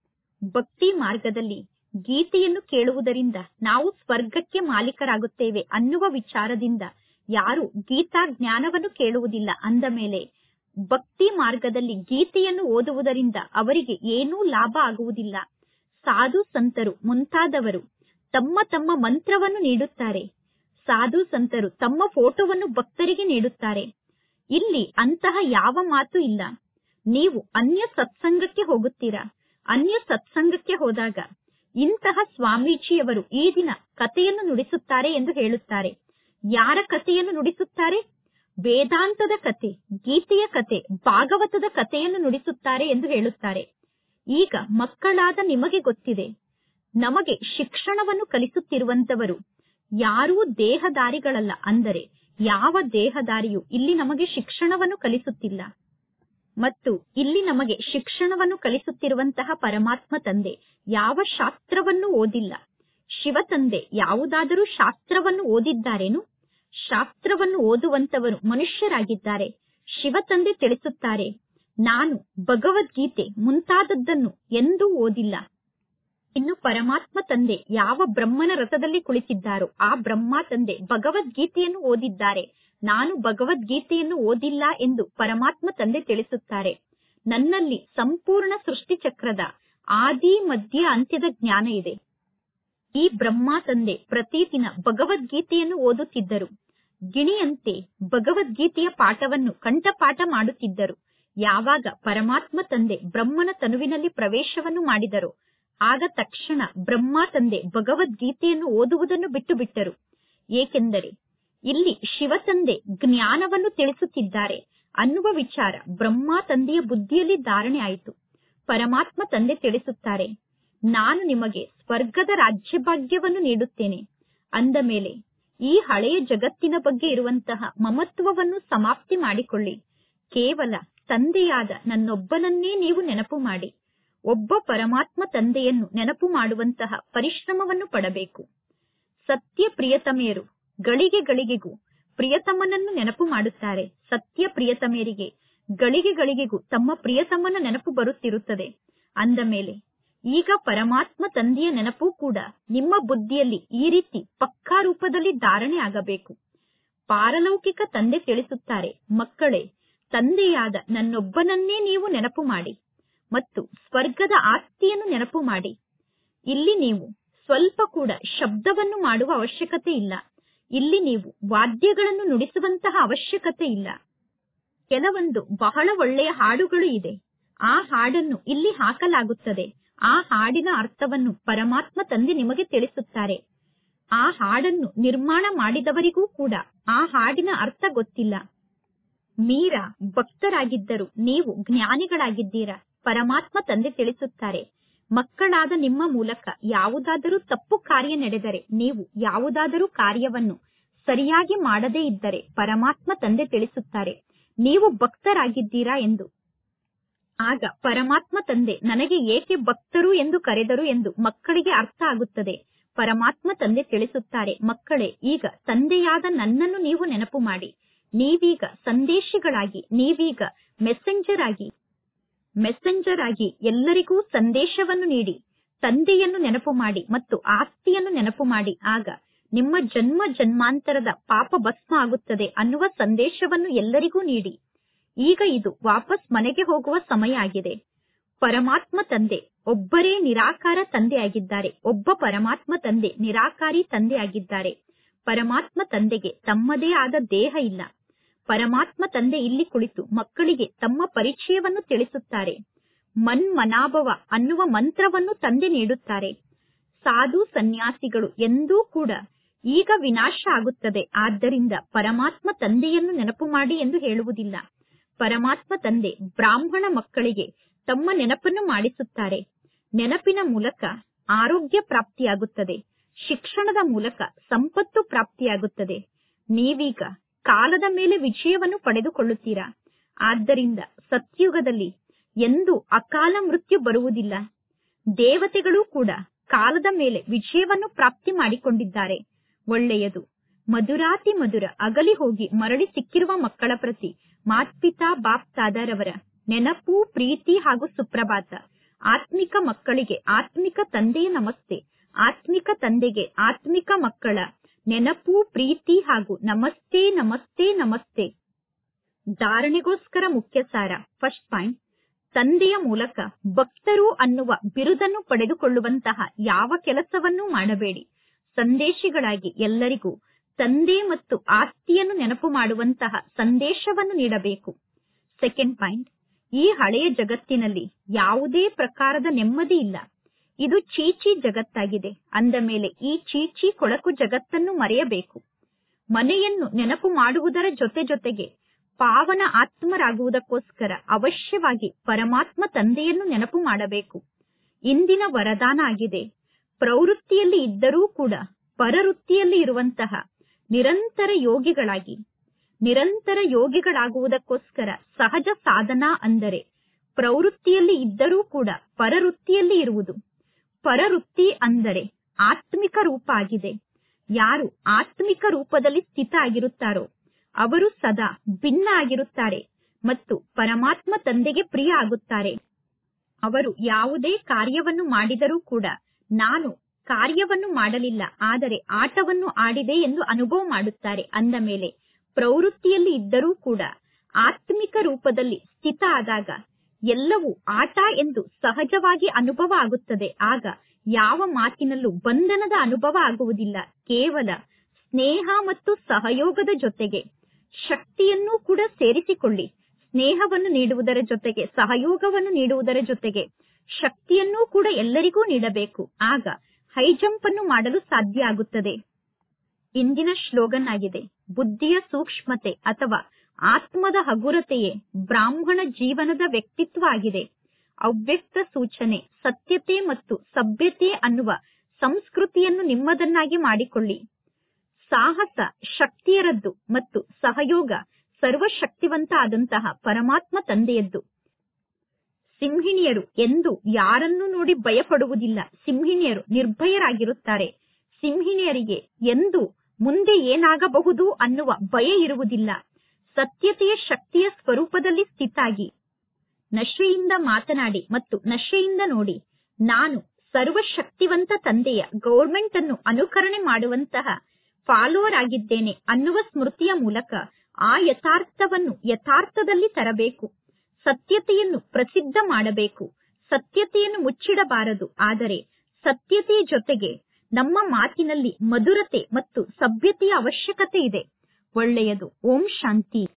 ಭಕ್ತಿ ಮಾರ್ಗದಲ್ಲಿ ಗೀತೆಯನ್ನು ಕೇಳುವುದರಿಂದ ನಾವು ಸ್ವರ್ಗಕ್ಕೆ ಮಾಲೀಕರಾಗುತ್ತೇವೆ ಅನ್ನುವ ವಿಚಾರದಿಂದ ಯಾರು ಗೀತಾ ಜ್ಞಾನವನ್ನು ಕೇಳುವುದಿಲ್ಲ. ಅಂದ ಮೇಲೆ ಭಕ್ತಿ ಮಾರ್ಗದಲ್ಲಿ ಗೀತೆಯನ್ನು ಓದುವುದರಿಂದ ಅವರಿಗೆ ಏನೂ ಲಾಭ ಆಗುವುದಿಲ್ಲ. ಸಾಧು ಸಂತರು ಮುಂತಾದವರು ತಮ್ಮ ತಮ್ಮ ಮಂತ್ರವನ್ನು ನೀಡುತ್ತಾರೆ. ಸಾಧು ಸಂತರು ತಮ್ಮ ಫೋಟೋವನ್ನು ಭಕ್ತರಿಗೆ ನೀಡುತ್ತಾರೆ. ಇಲ್ಲಿ ಅಂತಹ ಯಾವ ಮಾತು ಇಲ್ಲ. ನೀವು ಅನ್ಯ ಸತ್ಸಂಗಕ್ಕೆ ಹೋಗುತ್ತೀರಾ. ಅನ್ಯ ಸತ್ಸಂಗಕ್ಕೆ ಹೋದಾಗ ಇಂತಹ ಸ್ವಾಮೀಜಿಯವರು ಈ ದಿನ ಕಥೆಯನ್ನು ನುಡಿಸುತ್ತಾರೆ ಎಂದು ಹೇಳುತ್ತಾರೆ. ಯಾರ ಕಥೆಯನ್ನು ನುಡಿಸುತ್ತಾರೆ? ವೇದಾಂತದ ಕತೆ, ಗೀತೆಯ ಕತೆ, ಭಾಗವತದ ಕಥೆಯನ್ನು ನುಡಿಸುತ್ತಾರೆ ಎಂದು ಹೇಳುತ್ತಾರೆ. ಈಗ ಮಕ್ಕಳಾದ ನಿಮಗೆ ಗೊತ್ತಿದೆ, ನಮಗೆ ಶಿಕ್ಷಣವನ್ನು ಕಲಿಸುತ್ತಿರುವಂತವರು ಯಾರೂ ದೇಹದಾರಿಗಳಲ್ಲ. ಅಂದರೆ ಯಾವ ದೇಹದಾರಿಯೂ ಇಲ್ಲಿ ನಮಗೆ ಶಿಕ್ಷಣವನ್ನು ಕಲಿಸುತ್ತಿಲ್ಲ. ಮತ್ತು ಇಲ್ಲಿ ನಮಗೆ ಶಿಕ್ಷಣವನ್ನು ಕಲಿಸುತ್ತಿರುವಂತಹ ಪರಮಾತ್ಮ ತಂದೆ ಯಾವ ಶಾಸ್ತ್ರವನ್ನು ಓದಿಲ್ಲ. ಶಿವ ತಂದೆ ಯಾವುದಾದರೂ ಶಾಸ್ತ್ರವನ್ನು ಓದಿದ್ದಾರೇನು? ಶಾಸ್ತ್ರವನ್ನು ಓದುವಂತವರು ಮನುಷ್ಯರಾಗಿದ್ದಾರೆ. ಶಿವ ತಂದೆ ತಿಳಿಸುತ್ತಾರೆ, ನಾನು ಭಗವದ್ಗೀತೆ ಮುಂತಾದದ್ದನ್ನು ಎಂದೂ ಓದಿಲ್ಲ. ಇನ್ನು ಪರಮಾತ್ಮ ತಂದೆ ಯಾವ ಬ್ರಹ್ಮನ ರಥದಲ್ಲಿ ಕುಳಿತಿದ್ದಾರೋ ಆ ಬ್ರಹ್ಮ ತಂದೆ ಭಗವದ್ಗೀತೆಯನ್ನು ಓದಿದ್ದಾರೆ. ನಾನು ಭಗವದ್ಗೀತೆಯನ್ನು ಓದಿಲ್ಲ ಎಂದು ಪರಮಾತ್ಮ ತಂದೆ ತಿಳಿಸುತ್ತಾರೆ. ನನ್ನಲ್ಲಿ ಸಂಪೂರ್ಣ ಸೃಷ್ಟಿ ಚಕ್ರದ ಆದಿ ಮಧ್ಯ ಅಂತ್ಯದ ಜ್ಞಾನ ಇದೆ. ಈ ಬ್ರಹ್ಮ ತಂದೆ ಪ್ರತಿದಿನ ಭಗವದ್ಗೀತೆಯನ್ನು ಓದುತ್ತಿದ್ದರು. ಗಿಣಿಯಂತೆ ಭಗವದ್ಗೀತೆಯ ಪಾಠವನ್ನು ಕಂಠಪಾಠ ಮಾಡುತ್ತಿದ್ದರು. ಯಾವಾಗ ಪರಮಾತ್ಮ ತಂದೆ ಬ್ರಹ್ಮನ ತನುವಿನಲ್ಲಿ ಪ್ರವೇಶವನ್ನು ಮಾಡಿದರು, ಆಗ ತಕ್ಷಣ ಬ್ರಹ್ಮ ತಂದೆ ಭಗವದ್ಗೀತೆಯನ್ನು ಓದುವುದನ್ನು ಬಿಟ್ಟು ಬಿಟ್ಟರು. ಏಕೆಂದರೆ ಇಲ್ಲಿ ಶಿವ ತಂದೆ ಜ್ಞಾನವನ್ನು ತಿಳಿಸುತ್ತಿದ್ದಾರೆ ಅನ್ನುವ ವಿಚಾರ ಬ್ರಹ್ಮ ತಂದೆಯ ಬುದ್ಧಿಯಲ್ಲಿ ಧಾರಣೆ ಆಯಿತು. ಪರಮಾತ್ಮ ತಂದೆ ತಿಳಿಸುತ್ತಾರೆ, ನಾನು ನಿಮಗೆ ಸ್ವರ್ಗದ ರಾಜ್ಯಭಾಗ್ಯವನ್ನು ನೀಡುತ್ತೇನೆ. ಅಂದ ಮೇಲೆ ಈ ಹಳೆಯ ಜಗತ್ತಿನ ಬಗ್ಗೆ ಇರುವಂತಹ ಮಮತ್ವವನ್ನು ಸಮಾಪ್ತಿ ಮಾಡಿಕೊಳ್ಳಿ. ಕೇವಲ ತಂದೆಯಾದ ನನ್ನೊಬ್ಬನನ್ನೇ ನೀವು ನೆನಪು ಮಾಡಿ. ಒಬ್ಬ ಪರಮಾತ್ಮ ತಂದೆಯನ್ನು ನೆನಪು ಮಾಡುವಂತಹ ಪರಿಶ್ರಮವನ್ನು ಪಡಬೇಕು. ಸತ್ಯ ಪ್ರಿಯತಮೆಯರು ಗಳಿಗೆ ಗಳಿಗೆಗೂ ಪ್ರಿಯತಮನನ್ನು ನೆನಪು ಮಾಡುತ್ತಾರೆ. ಸತ್ಯ ಪ್ರಿಯತಮೆಯರಿಗೆ ಗಳಿಗೆ ಗಳಿಗೆಗೂ ತಮ್ಮ ಪ್ರಿಯತಮನ ನೆನಪು ಬರುತ್ತಿರುತ್ತದೆ. ಅಂದ ಮೇಲೆ ಈಗ ಪರಮಾತ್ಮ ತಂದೆಯ ನೆನಪು ಕೂಡ ನಿಮ್ಮ ಬುದ್ಧಿಯಲ್ಲಿ ಈ ರೀತಿ ಪಕ್ಕಾ ರೂಪದಲ್ಲಿ ಧಾರಣೆ ಆಗಬೇಕು. ಪಾರಲೌಕಿಕ ತಂದೆ ತಿಳಿಸುತ್ತಾರೆ, ಮಕ್ಕಳೇ, ತಂದೆಯಾದ ನನ್ನೊಬ್ಬನನ್ನೇ ನೀವು ನೆನಪು ಮಾಡಿ ಮತ್ತು ಸ್ವರ್ಗದ ಆಸ್ತಿಯನ್ನು ನೆನಪು ಮಾಡಿ. ಇಲ್ಲಿ ನೀವು ಸ್ವಲ್ಪ ಕೂಡ ಶಬ್ದವನ್ನು ಮಾಡುವ ಅವಶ್ಯಕತೆ ಇಲ್ಲ. ಇಲ್ಲಿ ನೀವು ವಾದ್ಯಗಳನ್ನು ನುಡಿಸುವಂತಹ ಅವಶ್ಯಕತೆ ಇಲ್ಲ. ಕೆಲವೊಂದು ಬಹಳ ಒಳ್ಳೆಯ ಹಾಡುಗಳು ಇದೆ. ಆ ಹಾಡನ್ನು ಇಲ್ಲಿ ಹಾಕಲಾಗುತ್ತದೆ. ಆ ಹಾಡಿನ ಅರ್ಥವನ್ನು ಪರಮಾತ್ಮ ತಂದೆ ನಿಮಗೆ ತಿಳಿಸುತ್ತಾರೆ. ಆ ಹಾಡನ್ನು ನಿರ್ಮಾಣ ಮಾಡಿದವರಿಗೂ ಕೂಡ ಆ ಹಾಡಿನ ಅರ್ಥ ಗೊತ್ತಿಲ್ಲ. ಮೀರಾ ಭಕ್ತರಾಗಿದ್ದರು, ನೀವು ಜ್ಞಾನಿಗಳಾಗಿದ್ದೀರಾ. ಪರಮಾತ್ಮ ತಂದೆ ತಿಳಿಸುತ್ತಾರೆ, ಮಕ್ಕಳಾದ ನಿಮ್ಮ ಮೂಲಕ ಯಾವುದಾದರೂ ತಪ್ಪು ಕಾರ್ಯ ನಡೆದರೆ, ನೀವು ಯಾವುದಾದರೂ ಕಾರ್ಯವನ್ನು ಸರಿಯಾಗಿ ಮಾಡದೇ ಇದ್ದರೆ ಪರಮಾತ್ಮ ತಂದೆ ತಿಳಿಸುತ್ತಾರೆ, ನೀವು ಭಕ್ತರಾಗಿದ್ದೀರಾ ಎಂದು. ಆಗ ಪರಮಾತ್ಮ ತಂದೆ ನನಗೆ ಏಕೆ ಭಕ್ತರು ಎಂದು ಕರೆದರು ಎಂದು ಮಕ್ಕಳಿಗೆ ಅರ್ಥ ಆಗುತ್ತದೆ. ಪರಮಾತ್ಮ ತಂದೆ ತಿಳಿಸುತ್ತಾರೆ, ಮಕ್ಕಳೇ, ಈಗ ತಂದೆಯಾದ ನನ್ನನ್ನು ನೀವು ನೆನಪು ಮಾಡಿ. ನೀವೀಗ ಸಂದೇಶಿಗಳಾಗಿ, ನೀವೀಗ ಮೆಸೆಂಜರ್ ಆಗಿ ಎಲ್ಲರಿಗೂ ಸಂದೇಶವನ್ನು ನೀಡಿ, ತಂದೆಯನ್ನು ನೆನಪು ಮಾಡಿ ಮತ್ತು ಆಸ್ತಿಯನ್ನು ನೆನಪು ಮಾಡಿ. ಆಗ ನಿಮ್ಮ ಜನ್ಮ ಜನ್ಮಾಂತರದ ಪಾಪ ಭಸ್ಮ ಆಗುತ್ತದೆ ಅನ್ನುವ ಸಂದೇಶವನ್ನು ಎಲ್ಲರಿಗೂ ನೀಡಿ. ಈಗ ಇದು ವಾಪಸ್ ಮನೆಗೆ ಹೋಗುವ ಸಮಯ ಆಗಿದೆ. ಪರಮಾತ್ಮ ತಂದೆ ಒಬ್ಬರೇ ನಿರಾಕಾರ ತಂದೆ ಆಗಿದ್ದಾರೆ. ಒಬ್ಬ ಪರಮಾತ್ಮ ತಂದೆ ನಿರಾಕಾರಿ ತಂದೆ ಆಗಿದ್ದಾರೆ. ಪರಮಾತ್ಮ ತಂದೆಗೆ ತಮ್ಮದೇ ಆದ ದೇಹ ಇಲ್ಲ. ಪರಮಾತ್ಮ ತಂದೆ ಇಲ್ಲಿ ಕುಳಿತು ಮಕ್ಕಳಿಗೆ ತಮ್ಮ ಪರಿಚಯವನ್ನು ತಿಳಿಸುತ್ತಾರೆ. ಮನ್ಮನಾಭವ ಅನ್ನುವ ಮಂತ್ರವನ್ನು ತಂದೆ ನೀಡುತ್ತಾರೆ. ಸಾಧು ಸನ್ಯಾಸಿಗಳು ಎಂದೂ ಕೂಡ ಈಗ ವಿನಾಶ ಆಗುತ್ತದೆ, ಆದ್ದರಿಂದ ಪರಮಾತ್ಮ ತಂದೆಯನ್ನು ನೆನಪು ಮಾಡಿ ಎಂದು ಹೇಳುವುದಿಲ್ಲ. ಪರಮಾತ್ಮ ತಂದೆ ಬ್ರಾಹ್ಮಣ ಮಕ್ಕಳಿಗೆ ತಮ್ಮ ನೆನಪನ್ನು ಮಾಡಿಸುತ್ತಾರೆ. ನೆನಪಿನ ಮೂಲಕ ಆರೋಗ್ಯ ಪ್ರಾಪ್ತಿಯಾಗುತ್ತದೆ. ಶಿಕ್ಷಣದ ಮೂಲಕ ಸಂಪತ್ತು ಪ್ರಾಪ್ತಿಯಾಗುತ್ತದೆ. ನೀವೀಗ ಕಾಲದ ಮೇಲೆ ವಿಜಯವನ್ನು ಪಡೆದುಕೊಳ್ಳುತ್ತೀರಾ. ಆದ್ದರಿಂದ ಸತ್ಯುಗದಲ್ಲಿ ಎಂದೂ ಅಕಾಲ ಮೃತ್ಯು ಬರುವುದಿಲ್ಲ. ದೇವತೆಗಳು ಕೂಡ ಕಾಲದ ಮೇಲೆ ವಿಜಯವನ್ನು ಪ್ರಾಪ್ತಿ ಮಾಡಿಕೊಂಡಿದ್ದಾರೆ. ಒಳ್ಳೆಯದು. ಮಧುರಾತಿ ಮಧುರ ಅಗಲಿ ಹೋಗಿ ಮರಳಿ ಸಿಕ್ಕಿರುವ ಮಕ್ಕಳ ಪ್ರತಿ ಮಾತ್ಪಿತಾ ಬಾಪ್ ತಾದಾರವರ ನೆನಪು, ಪ್ರೀತಿ ಹಾಗೂ ಸುಪ್ರಭಾತ. ಆತ್ಮಿಕ ಮಕ್ಕಳಿಗೆ ಆತ್ಮಿಕ ತಂದೆಯ ನಮಸ್ತೆ. ಆತ್ಮಿಕ ತಂದೆಗೆ ಆತ್ಮಿಕ ಮಕ್ಕಳ ನೆನಪು, ಪ್ರೀತಿ ಹಾಗೂ ನಮಸ್ತೆ ನಮಸ್ತೆ ನಮಸ್ತೆ. ಧಾರಣೆಗೋಸ್ಕರ ಮುಖ್ಯ ಸಾರ. ಫಸ್ಟ್ ಪಾಯಿಂಟ್, ತಂದೆಯ ಮೂಲಕ ಭಕ್ತರು ಅನ್ನುವ ಬಿರುದನ್ನು ಪಡೆದುಕೊಳ್ಳುವಂತಹ ಯಾವ ಕೆಲಸವನ್ನೂ ಮಾಡಬೇಡಿ. ಸಂದೇಶಿಗಳಾಗಿ ಎಲ್ಲರಿಗೂ ತಂದೆ ಮತ್ತು ಆಸ್ತಿಯನ್ನು ನೆನಪು ಮಾಡುವಂತಹ ಸಂದೇಶವನ್ನು ನೀಡಬೇಕು. ಸೆಕೆಂಡ್ ಪಾಯಿಂಟ್, ಈ ಹಳೆಯ ಜಗತ್ತಿನಲ್ಲಿ ಯಾವುದೇ ಪ್ರಕಾರದ ನೆಮ್ಮದಿ ಇಲ್ಲ. ಇದು ಚೀಚಿ ಜಗತ್ತಾಗಿದೆ. ಅಂದ ಮೇಲೆ ಈ ಚೀಚಿ ಕೊಳಕು ಜಗತ್ತನ್ನು ಮರೆಯಬೇಕು. ಮನೆಯನ್ನು ನೆನಪು ಮಾಡುವುದರ ಜೊತೆಗೆ ಪಾವನ ಆತ್ಮರಾಗುವುದಕ್ಕೋಸ್ಕರ ಅವಶ್ಯವಾಗಿ ಪರಮಾತ್ಮ ತಂದೆಯನ್ನು ನೆನಪು ಮಾಡಬೇಕು. ಇಂದಿನ ವರದಾನ ಆಗಿದೆ, ಪ್ರವೃತ್ತಿಯಲ್ಲಿ ಇದ್ದರೂ ಕೂಡ ಪರವೃತ್ತಿಯಲ್ಲಿ ಇರುವಂತಹ ನಿರಂತರ ಯೋಗಿಗಳಾಗಿ. ನಿರಂತರ ಯೋಗಿಗಳಾಗುವುದಕ್ಕೋಸ್ಕರ ಸಹಜ ಸಾಧನ ಅಂದರೆ ಪ್ರವೃತ್ತಿಯಲ್ಲಿ ಇದ್ದರೂ ಕೂಡ ಪರವೃತ್ತಿಯಲ್ಲಿ ಇರುವುದು. ಪರವೃತ್ತಿ ಅಂದರೆ ಆತ್ಮಿಕ ರೂಪ ಆಗಿದೆ. ಯಾರು ಆತ್ಮಿಕ ರೂಪದಲ್ಲಿ ಸ್ಥಿತ ಆಗಿರುತ್ತಾರೋ ಅವರು ಸದಾ ಭಿನ್ನ ಆಗಿರುತ್ತಾರೆ ಮತ್ತು ಪರಮಾತ್ಮ ತಂದೆಗೆ ಪ್ರಿಯ ಆಗುತ್ತಾರೆ. ಅವರು ಯಾವುದೇ ಕಾರ್ಯವನ್ನು ಮಾಡಿದರೂ ಕೂಡ ನಾನು ಕಾರ್ಯವನ್ನು ಮಾಡಲಿಲ್ಲ, ಆದರೆ ಆಟವನ್ನು ಆಡಿದೆ ಎಂದು ಅನುಭವ ಮಾಡುತ್ತಾರೆ. ಅಂದ ಮೇಲೆ ಪ್ರವೃತ್ತಿಯಲ್ಲಿ ಇದ್ದರೂ ಕೂಡ ಆತ್ಮಿಕ ರೂಪದಲ್ಲಿ ಸ್ಥಿತ ಆದಾಗ ಎಲ್ಲವೂ ಆಟ ಎಂದು ಸಹಜವಾಗಿ ಅನುಭವ ಆಗುತ್ತದೆ. ಆಗ ಯಾವ ಮಾತಿನಲ್ಲೂ ಬಂಧನದ ಅನುಭವ ಆಗುವುದಿಲ್ಲ. ಕೇವಲ ಸ್ನೇಹ ಮತ್ತು ಸಹಯೋಗದ ಜೊತೆಗೆ ಶಕ್ತಿಯನ್ನು ಕೂಡ ಸೇರಿಸಿಕೊಳ್ಳಿ. ಸ್ನೇಹವನ್ನು ನೀಡುವುದರ ಜೊತೆಗೆ ಸಹಯೋಗವನ್ನು ನೀಡುವುದರ ಜೊತೆಗೆ ಶಕ್ತಿಯನ್ನೂ ಕೂಡ ಎಲ್ಲರಿಗೂ ನೀಡಬೇಕು. ಆಗ ಹೈ ಜಂಪ್ ಅನ್ನು ಮಾಡಲು ಸಾಧ್ಯ ಆಗುತ್ತದೆ. ಇಂದಿನ ಶ್ಲೋಗನ್ ಆಗಿದೆ, ಬುದ್ಧಿಯ ಸೂಕ್ಷ್ಮತೆ ಅಥವಾ ಆತ್ಮದ ಹಗುರತೆಯೇ ಬ್ರಾಹ್ಮಣ ಜೀವನದ ವ್ಯಕ್ತಿತ್ವ ಆಗಿದೆ. ಅವ್ಯಕ್ತ ಸೂಚನೆ, ಸತ್ಯತೆ ಮತ್ತು ಸಭ್ಯತೆ ಅನ್ನುವ ಸಂಸ್ಕೃತಿಯನ್ನು ನಿಮ್ಮದನ್ನಾಗಿ ಮಾಡಿಕೊಳ್ಳಿ. ಸಾಹಸ ಶಕ್ತಿಯರದ್ದು ಮತ್ತು ಸಹಯೋಗ ಸರ್ವಶಕ್ತಿವಂತ ಆದಂತಹ ಪರಮಾತ್ಮ ತಂದೆಯದ್ದು. ಸಿಂಹಿಣಿಯರು ಎಂದು ಯಾರನ್ನೂ ನೋಡಿ ಭಯಪಡುವುದಿಲ್ಲ. ಸಿಂಹಿಣಿಯರು ನಿರ್ಭಯರಾಗಿರುತ್ತಾರೆ. ಸಿಂಹಿಣಿಯರಿಗೆ ಎಂದು ಮುಂದೆ ಏನಾಗಬಹುದು ಅನ್ನುವ ಭಯ ಇರುವುದಿಲ್ಲ. ಸತ್ಯತೆಯ ಶಕ್ತಿಯ ಸ್ವರೂಪದಲ್ಲಿ ಸ್ಥಿತಾಗಿ ನಶೆಯಿಂದ ಮಾತನಾಡಿ ಮತ್ತು ನಶೆಯಿಂದ ನೋಡಿ. ನಾನು ಸರ್ವಶಕ್ತಿವಂತ ತಂದೆಯ ಗೌರ್ಮೆಂಟ್ ಅನ್ನು ಅನುಕರಣೆ ಮಾಡುವಂತಹ ಫಾಲೋವರ್ ಆಗಿದ್ದೇನೆ ಅನ್ನುವ ಸ್ಮೃತಿಯ ಮೂಲಕ ಆ ಯಥಾರ್ಥವನ್ನು ಯಥಾರ್ಥದಲ್ಲಿ ತರಬೇಕು. ಸತ್ಯತೆಯನ್ನು ಪ್ರಸಿದ್ಧ ಮಾಡಬೇಕು. ಸತ್ಯತೆಯನ್ನು ಮುಚ್ಚಿಡಬಾರದು. ಆದರೆ ಸತ್ಯತೆಯ ಜೊತೆಗೆ ನಮ್ಮ ಮಾತಿನಲ್ಲಿ ಮಧುರತೆ ಮತ್ತು ಸಭ್ಯತೆಯ ಅವಶ್ಯಕತೆ ಇದೆ. ಒಳ್ಳೆಯದು. ಓಂ ಶಾಂತಿ.